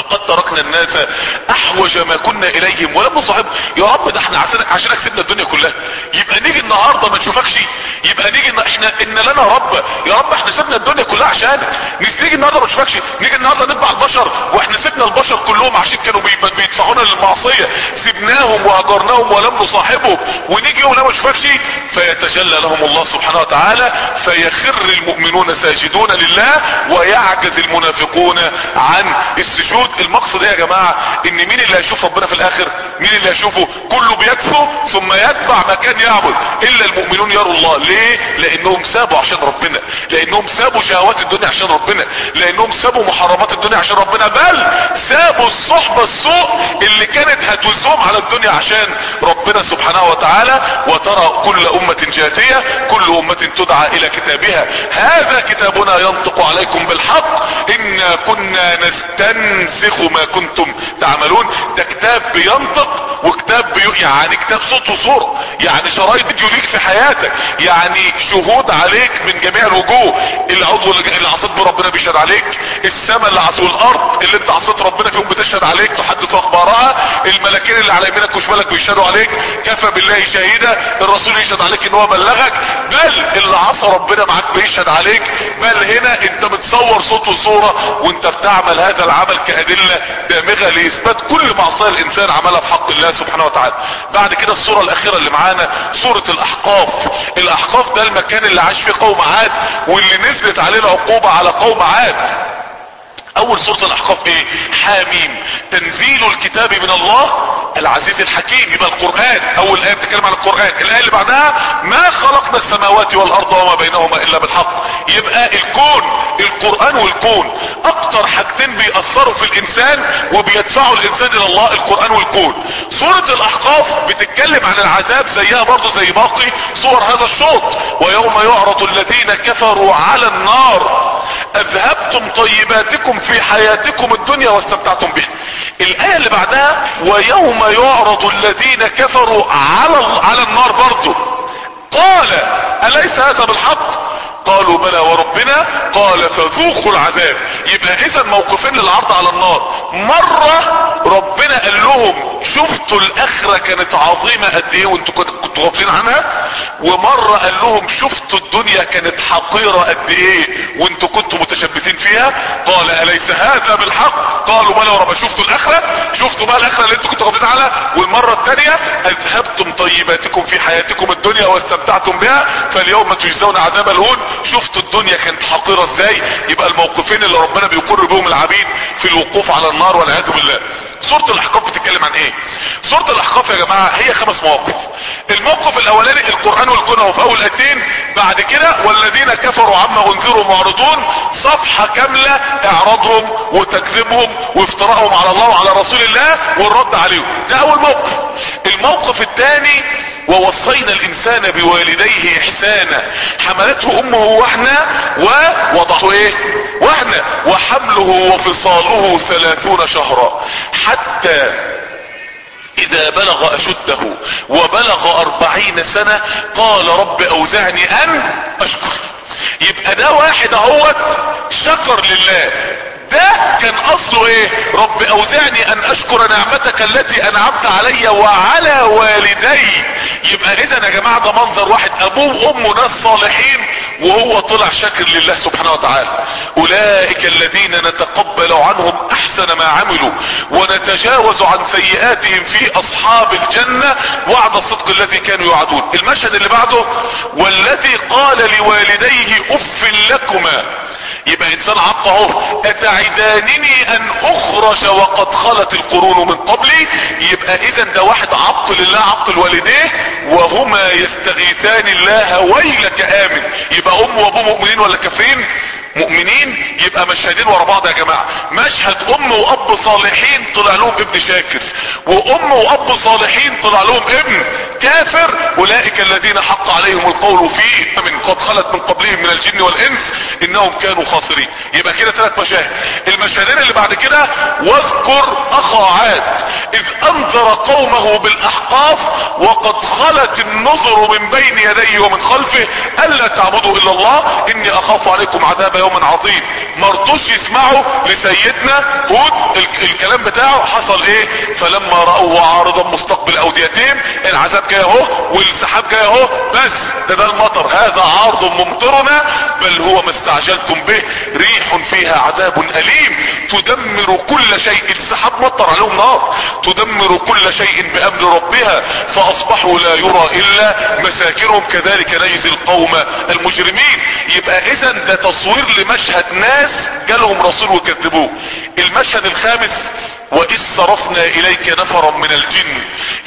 لقد تركنا الناس احوج ما كنا اليهم ولم نصاحبهم. يا رب ده احنا عشانك سيبنا الدنيا كلها، يبقى نيجي النهارده ما نشوفكش؟ يبقى نيجي احنا ان لنا رب، يا رب احنا سيبنا الدنيا كلها عشانك، نيجي النهارده ما نشوفكش؟ نيجي النهارده نتبع البشر واحنا سيبنا البشر كلهم عشان كانوا بيدفعونا للمعصيه، سيبناهم وهجرناهم ولم نصاحبهم، ونيجي يوم ما نشوفكش فيتجلى لهم الله سبحانه وتعالى فيخر المؤمنون ساجدون لله ويعجز المنافقون عن السجود. المقصد ايه يا جماعه؟ ان مين اللي هيشوف ربنا في الاخر؟ مين اللي هيشوفه؟ كله بيكفر ثم يتبع ما كان يعبد الا المؤمنون يروا الله. ليه؟ لانهم سابوا عشان ربنا، لانهم سابوا شهوات الدنيا عشان ربنا، لانهم سابوا محرمات الدنيا عشان ربنا، بل سابوا الصحبة السوء اللي كانت هتوزهم على الدنيا عشان ربنا سبحانه وتعالى. وترى كل امة جاثية، كل امة تدعى الى كتابها، هذا كتابنا ينطق عليكم بالحق انا كنا نستنسخ ما كنتم تعملون. ده كتاب بينطق وكتاب يعني كتاب صوت وصورة، يعني شرايط فيديو ليك في حياتك، يعني شهود عليك من جميع الوجوه. العضو اللي عصيت بربنا بيشهد عليك، السماء اللي عصوا الارض اللي انت عصيت ربنا فيهم بتشهد عليك تحدث اخبارها، الملكين اللي على يمينك وشمالك بيشهدوا عليك، كفى بالله شهيدا، الرسول يشهد عليك ان هو بلغك، بل اللي عصى ربنا معاك بيشهد عليك، بل هنا انت بتصور صوت وصورة وانت بتعمل هذا العمل كأدلة دامغة لاثبات كل معصية الانسان عملها في حق الله سبحانه وتعالى. بعد كده الصورة الاخيرة اللي معانا صورة الاحقاف. الاحقاف ده المكان اللي عاش فيه قوم عاد واللي نزلت عليه العقوبة على قوم عاد. اول سورة الاحقاف ايه؟ حاميم، تنزيل الكتاب من الله العزيز الحكيم. يبقى القرآن اول ايه بتتكلم عن القرآن، الايه اللي بعدها ما خلقنا السماوات والارض وما بينهما الا بالحق. يبقى الكون، القرآن والكون اكتر حاجتين بيأثروا في الانسان وبيدفعوا الانسان الى الله، القرآن والكون. سورة الاحقاف بتتكلم عن العذاب زيها برضو زي باقي صور هذا الشوط. ويوم يعرض الذين كفروا على النار اذهبتم طيباتكم في حياتكم الدنيا واستمتعتم بها. الايه اللي بعدها ويوم يعرض الذين كفروا على النار برضو قال اليس هذا بالحق؟ قالوا بلى وربنا قال فذوقوا العذاب. يبقى اذا موقفين للعرض على النار، مرة ربنا قال لهم شفتوا الاخرة كانت عظيمة قد ايه وانتوا كنتوا غافلين عنها، ومرة قال لهم شفتوا الدنيا كانت حقيرة قد ايه وانتوا كنتوا متشبثين فيها. قال اليس هذا بالحق؟ قالوا بلى وربنا. شفتوا الاخرة؟ شفتوا بقى الاخرة اللي انتوا كنتوا غافلين عنها. والمرة الثانية اذهبتم طيباتكم في حياتكم الدنيا واستمتعتم بها فاليوم تجزون عذاب الهون. شفتوا الدنيا كانت حقيرة ازاي. يبقى الموقفين اللي ربنا بيقر بهم العبيد في الوقوف على النار والعياذ بالله. سورة الاحقاف بتتكلم عن ايه؟ سورة الاحقاف يا جماعة هي 5 مواقف. الموقف الاولاني القرآن والكون هو في اول ايتين، بعد كده والذين كفروا عما انذروا معرضون، صفحة كاملة اعراضهم وتكذيبهم وافتراءهم على الله وعلى رسول الله والرد عليهم. ده اول موقف. الموقف الثاني ووصينا الانسان بوالديه احسانا حملته امه وحنا ووضعته ايه؟ وحنا وحمله وفصاله 30 شهرا حتى اذا بلغ اشده وبلغ 40 سنة قال رب اوزعني ان اشكر. يبقى ده واحد اهوت شكر لله. ده كان اصله ايه؟ رب اوزعني ان اشكر نعمتك التي انعمت علي وعلى والدي. يبقى اذا يا جماعة ده منظر واحد ابوه وامه ناس صالحين وهو طلع شاكر لله سبحانه وتعالى. اولئك الذين نتقبل عنهم احسن ما عملوا ونتجاوز عن سيئاتهم في اصحاب الجنة وعد الصدق الذي كانوا يوعدون. المشهد اللي بعده والذي قال لوالديه اف لكما. يبقى انسان عق اهو اتعدانني ان اخرج وقد خلت القرون من قبلي. يبقى اذا ده واحد عق لله عق الوالديه وهما يستغيثان الله ويلك امن. يبقى امه وابوه مؤمنين ولا كافرين؟ مؤمنين. يبقى مشهدين ورا بعض يا جماعة. مشهد ام واب صالحين طلع لهم ابن شاكر، وام واب صالحين طلع لهم ابن كافر. اولئك الذين حق عليهم القول في من قد خلت من قبلهم من الجن والانس انهم كانوا خاسرين. يبقى كده 3 مشاهد. المشهدين اللي بعد كده واذكر اخا عاد اذ انذر قومه بالاحقاف وقد خلت النذر من بين يديه ومن خلفه الا تعبدوا الا الله اني اخاف عليكم عذاب يوم يوم عظيم. مرضوش يسمعوا لسيدنا هود الكلام بتاعه. حصل ايه؟ فلما رأوه عارضا مستقبل اوديتهم، العذاب جاي اهو والسحاب جاي اهو، بس ده المطر، هذا عارض ممطرنا بل هو ما استعجلتم به ريح فيها عذاب اليم تدمر كل شيء. السحاب مطر عليهم نار، تدمر كل شيء بامر ربها فاصبحوا لا يرى الا مساكنهم كذلك نجزي القوم المجرمين. يبقى اذا ده تصوير لمشهد ناس جالهم رسول وكذبوه. المشهد الخامس: وإذ صرفنا إليك نفرا من الجن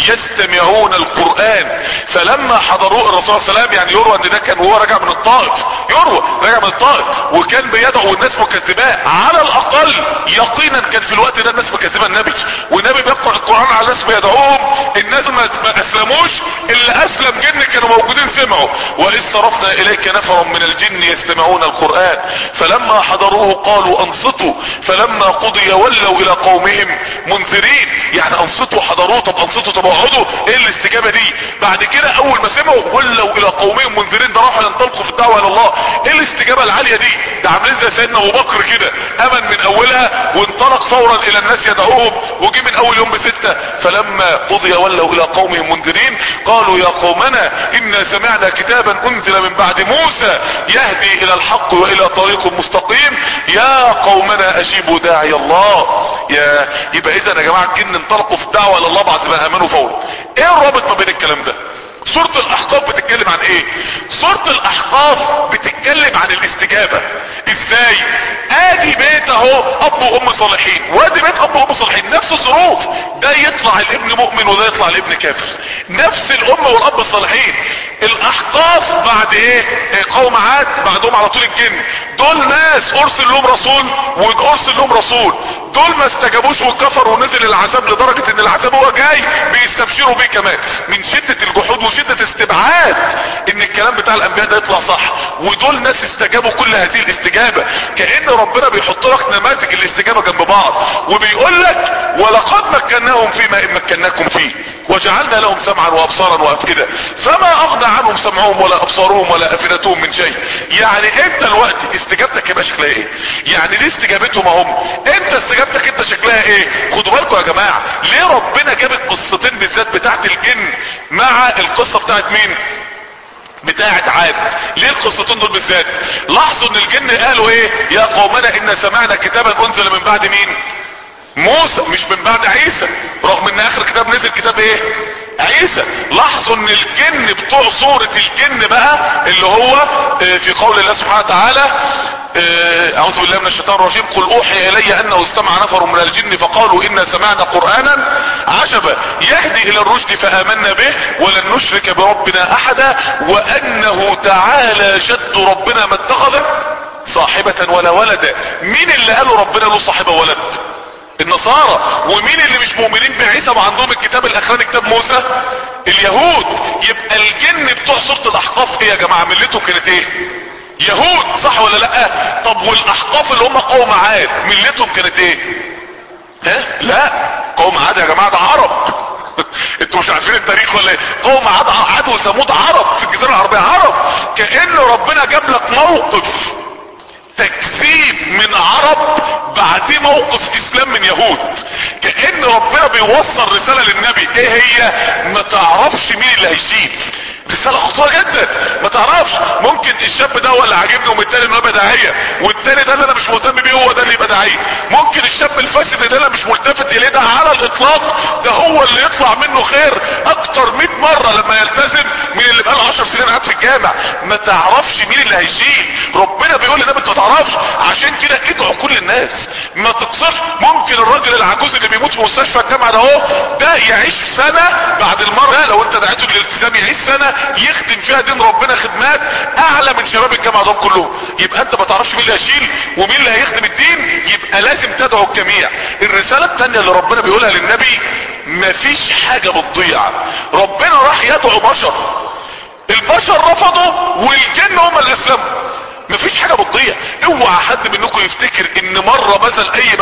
يستمعون القرآن فلما حضروه. الرسول صلى الله عليه وسلم يعني يروى ان ده كان هو راجع من الطائف، يروى راجع من الطائف وكان بيدعو الناس مكذباه. على الاقل يقينا كان في الوقت ده الناس مكذبه النبي، والنبي بيقرأ القرآن على الناس بيدعوهم. الناس ما اسلموش، اللي اسلم جن كانوا موجودين سمعوا. وإذ صرفنا إليك نفرا من الجن يستمعون القرآن فلما حضروه قالوا انصتوا فلما قضي ولوا الى قومهم منذرين. يعني انصتوا حضروه، طب انصتوا طب اقعدوا، ايه الاستجابه دي؟ بعد كده اول ما سمعوا ولوا الى قومهم منذرين، ده راحوا ينطلقوا في الدعوه الى الله. ايه الاستجابه العاليه دي؟ ده عاملين زي سيدنا ابو بكر كده، امن من اولها وانطلق فورا الى الناس يدعوهم، وجي من اول يوم ب6. فلما قضي ولوا الى قومهم منذرين قالوا يا قومنا انا سمعنا كتابا انزل من بعد موسى يهدي الى الحق والى طريق مستقيم يا قومنا اجيبوا داعي الله. يبقى اذا يا جماعه الجن انطلقوا في الدعوه الى الله بعد ما امنوا فورا. ايه الرابط ما بين الكلام ده؟ سورة الاحقاف بتتكلم عن ايه؟ سورة الاحقاف بتتكلم عن الاستجابة. ازاي؟ ادي بيت اهو اب وام صالحين، وادي بيت اب وام صالحين، نفس الظروف، ده يطلع الابن مؤمن وده يطلع الابن كافر، نفس الام والاب الصالحين. الاحقاف بعد ايه؟ قوم عاد بعدهم على طول الجن. دول ناس ارسل لهم رسول وارسل لهم رسول، دول ما استجابوش وكفروا ونزل العذاب لدرجة ان العذاب هو جاي بيستبشروا بيه كمان من شدة الجحود وشدة استبعاد ان الكلام بتاع الانبياء ده يطلع صح. ودول ناس استجابوا كل هذه الاستجابة، كأن ربنا بيحط لك نماذج الاستجابة جنب بعض وبيقول لك ولقد مكناهم فيما ان مكناكم فيه وجعلنا لهم سمعا وابصارا وافئدة فما اغنى عنهم سمعهم ولا ابصارهم ولا افئدتهم من شيء. يعني انت الوقت استجابتك يبقى شكلها ايه؟ يعني دي استجابتهم هم، انت استجابتك انت شكلها ايه؟ خدوا بالكم يا جماعة ليه ربنا جاب القصتين بالذات بتاعت الجن مع القصة بتاعت مين؟ بتاعت عاد. ليه القصتين دول بالذات؟ لاحظوا ان الجن قالوا ايه؟ يا قومنا ان سمعنا كتابا انزل من بعد مين؟ موسى، مش من بعد عيسى، رغم ان اخر كتاب نزل كتاب ايه؟ عيسى. لاحظوا ان الجن بتوع صورة الجن بقى اللي هو في قول الله سبحانه وتعالى اعوذ بالله من الشيطان الرجيم قل اوحي الي انه استمع نفر من الجن فقالوا انا سمعنا قرآنا عجبا يهدي الى الرشد فامنا به ولن نشرك بربنا احدا وانه تعالى جد ربنا ما اتخذ صاحبة ولا ولدا. مين اللي قالوا ربنا له صاحبة ولد؟ النصارى. ومين اللي مش مؤمنين بعيسى وعندهم الكتاب الاخراني كتاب موسى؟ اليهود. يبقى الجن بتوع سورة الاحقاف ايه يا جماعة؟ ملتهم كانت ايه؟ يهود، صح ولا لا؟ طب والاحقاف اللي هم قوم عاد ملتهم كانت ايه؟ ها؟ لا، قوم عاد يا جماعة ده عرب انتوا مش عارفين التاريخ ولا ايه؟ قوم عاد وثمود عرب في الجزيرة العربية عرب. كأن ربنا جاب لك موقف تكذيب من عرب بعد موقف اسلام من يهود. كأن ربنا بيوصل رسالة للنبي ايه هي؟ ما تعرفش مين اللي هيشيل. رسالة خطيرة جدا، ما تعرفش، ممكن الشاب ده هو اللي عاجبني والتاني انه يبقى داعية، والتاني ده اللي انا مش مهتم بيه هو ده اللي يبقى داعية. ممكن الشاب الفاسد ده انا مش ملتفت اليه ده على الاطلاق ده هو اللي يطلع منه خير اكتر 100 مرة لما يلتزم من اللي بقاله 10 سنين قاعد في الجامع. ما تعرفش مين اللي هيشيل. ربنا بيقول لنا انت ما تعرفش، عشان كده ادعوا كل الناس ما تقصرش. ممكن الراجل العجوز اللي بيموت في مستشفى الجامعة ده هو ده يعيش سنة بعد المرة، لو انت دعيته للالتزام يعيش سنة يخدم فيها دين ربنا خدمات اعلى من شباب الجامعة دول كلهم. يبقى انت ما تعرفش مين اللي هيشيل ومين اللي هيخدم الدين، يبقى لازم تدعو الجميع. الرسالة الثانية اللي ربنا بيقولها للنبي مفيش حاجة بتضيع. ربنا راح يدعو بشر، البشر رفضوا والجن هم اللي اسلموا. مفيش حاجة بتضيع. اوعى حد منكم يفتكر ان مرة بذل اي مجهود في الدعوة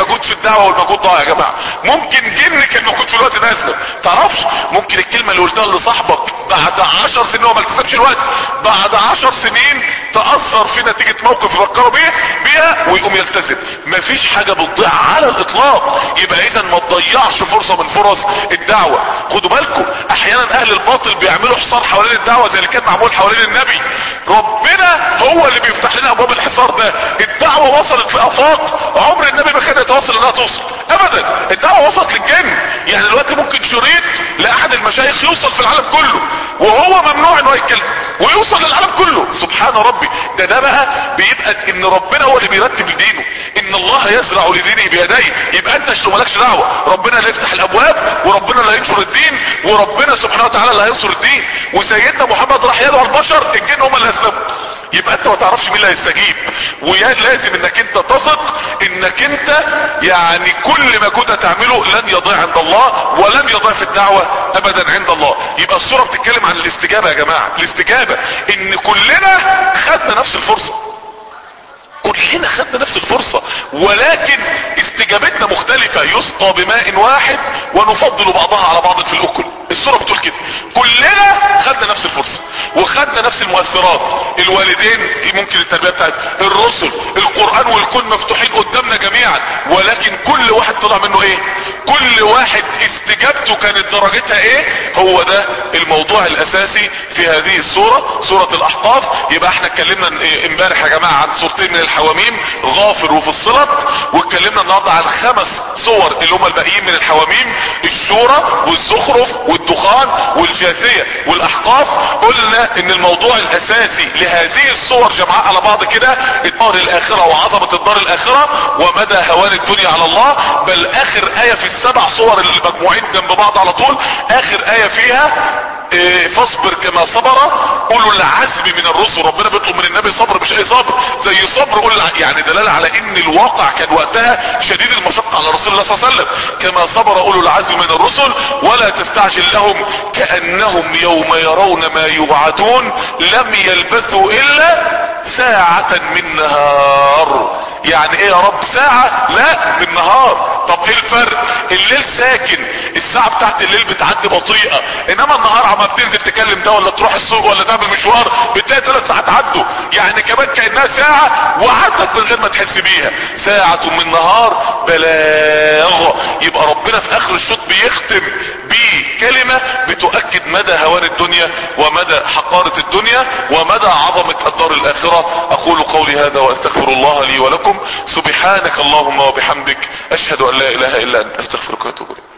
الدعوة والمجهود ضاع يا جماعة. ممكن جن كان موجود في الوقت ده اسلم، تعرفش؟ ممكن الكلمة اللي قلتها لصاحبك بعد 10 سنين هو ما اكتسبش الوقت، بعد 10 سنين تأثر في نتيجة موقف يفكروا بيها ويقوم يلتزم. مفيش حاجة بتضيع على الاطلاق. يبقى اذا ما تضيعش فرصة من فرص الدعوة. خدوا بالكم احيانا اهل الباطل بيعملوا حصار حوالين الدعوة زي اللي كان معمول حوالين النبي. ربنا هو اللي بيفتح لنا ابواب الحصار ده. الدعوة وصلت لافاق عمر النبي ما كان يتواصل انها توصل ابدا. الدعوة وصلت للجن. يعني دلوقتي ممكن شريط لاحد المشايخ يوصل في العالم كله وهو ممنوع انه يتكلم ويوصل للعالم كله. سبحان ربي. ده بقى بيبقى ان ربنا هو اللي بيرتب لدينه، ان الله يزرع لدينه بيديه. يبقى انت مالكش دعوه، ربنا اللي يفتح الابواب وربنا اللي هينشر الدين وربنا سبحانه وتعالى اللي هينصر الدين. وسيدنا محمد راح يدعو البشر، الجن هم اللي اسلموا. يبقى انت ما تعرفش مين اللي هيستجيب. ويا لازم انك انت تثق انك انت يعني كل ما كنت تعمله لن يضيع عند الله ولن يضيع في الدعوة ابدا عند الله. يبقى السورة بتتكلم عن الاستجابة يا جماعة. الاستجابة ان كلنا خدنا نفس الفرصة، كلنا خدنا نفس الفرصة، ولكن استجابتنا مختلفة. يسقى بماء واحد ونفضل بعضها على بعض في الاكل. السورة بتقول كده كلنا خدنا نفس الفرصة وخدنا نفس المؤثرات. الوالدين ممكن التربية بتاعت الرسل، القرآن والكون مفتوحين قدامنا جميعا، ولكن كل واحد طلع منه ايه؟ كل واحد استجابته كانت درجتها ايه؟ هو ده الموضوع الاساسي في هذه السورة، سورة الاحقاف. يبقى احنا اتكلمنا امبارح يا جماعة عن سورتين من الحواميم، غافر وفصلت، واتكلمنا النهارده عن 5 صور اللي هم الباقيين من الحواميم، الشورى والزخرف والدخان والجاثية والاحقاف. قلنا ان الموضوع الاساسي لهذه الصور جمعاء على بعض كده الدار الاخرة وعظمة الدار الاخرة ومدى هوان الدنيا على الله. بل اخر اية في ال7 صور اللي مجموعين جنب بعض على طول، اخر اية فيها فاصبر كما صبر اولو العزم من الرسل. ربنا بيطلب من النبي صبر، مش اي صبر، زي صبر يعني دلالة على ان الواقع كان وقتها شديد المشقة على رسول الله صلى الله عليه وسلم. كما صبر اولو العزم من الرسل ولا تستعجل لهم كأنهم يوم يرون ما يوعدون لم يلبثوا الا ساعة من نهار. يعني ايه يا رب ساعة؟ لا بالنهار. طب ايه الفرق؟ الليل ساكن، الساعة بتاعت الليل بتعدي بطيئة، انما النهار عم بتنزل تكلم ده ولا تروح السوق ولا تعمل مشوار بتلاقي 3 ساعات عدوا. يعني كمان كأنها ساعة وعدت من غير ما تحس بيها. ساعة من نهار بلاغ. يبقى ربنا في اخر الشوط بيختم بكلمة بتؤكد مدى هوان الدنيا ومدى حقارة الدنيا ومدى عظمة الدار الاخرة. اقول قولي هذا واستغفر الله لي ولكم. سبحانك اللهم وبحمدك اشهد ان لا اله الا انت استغفرك واتوب اليك.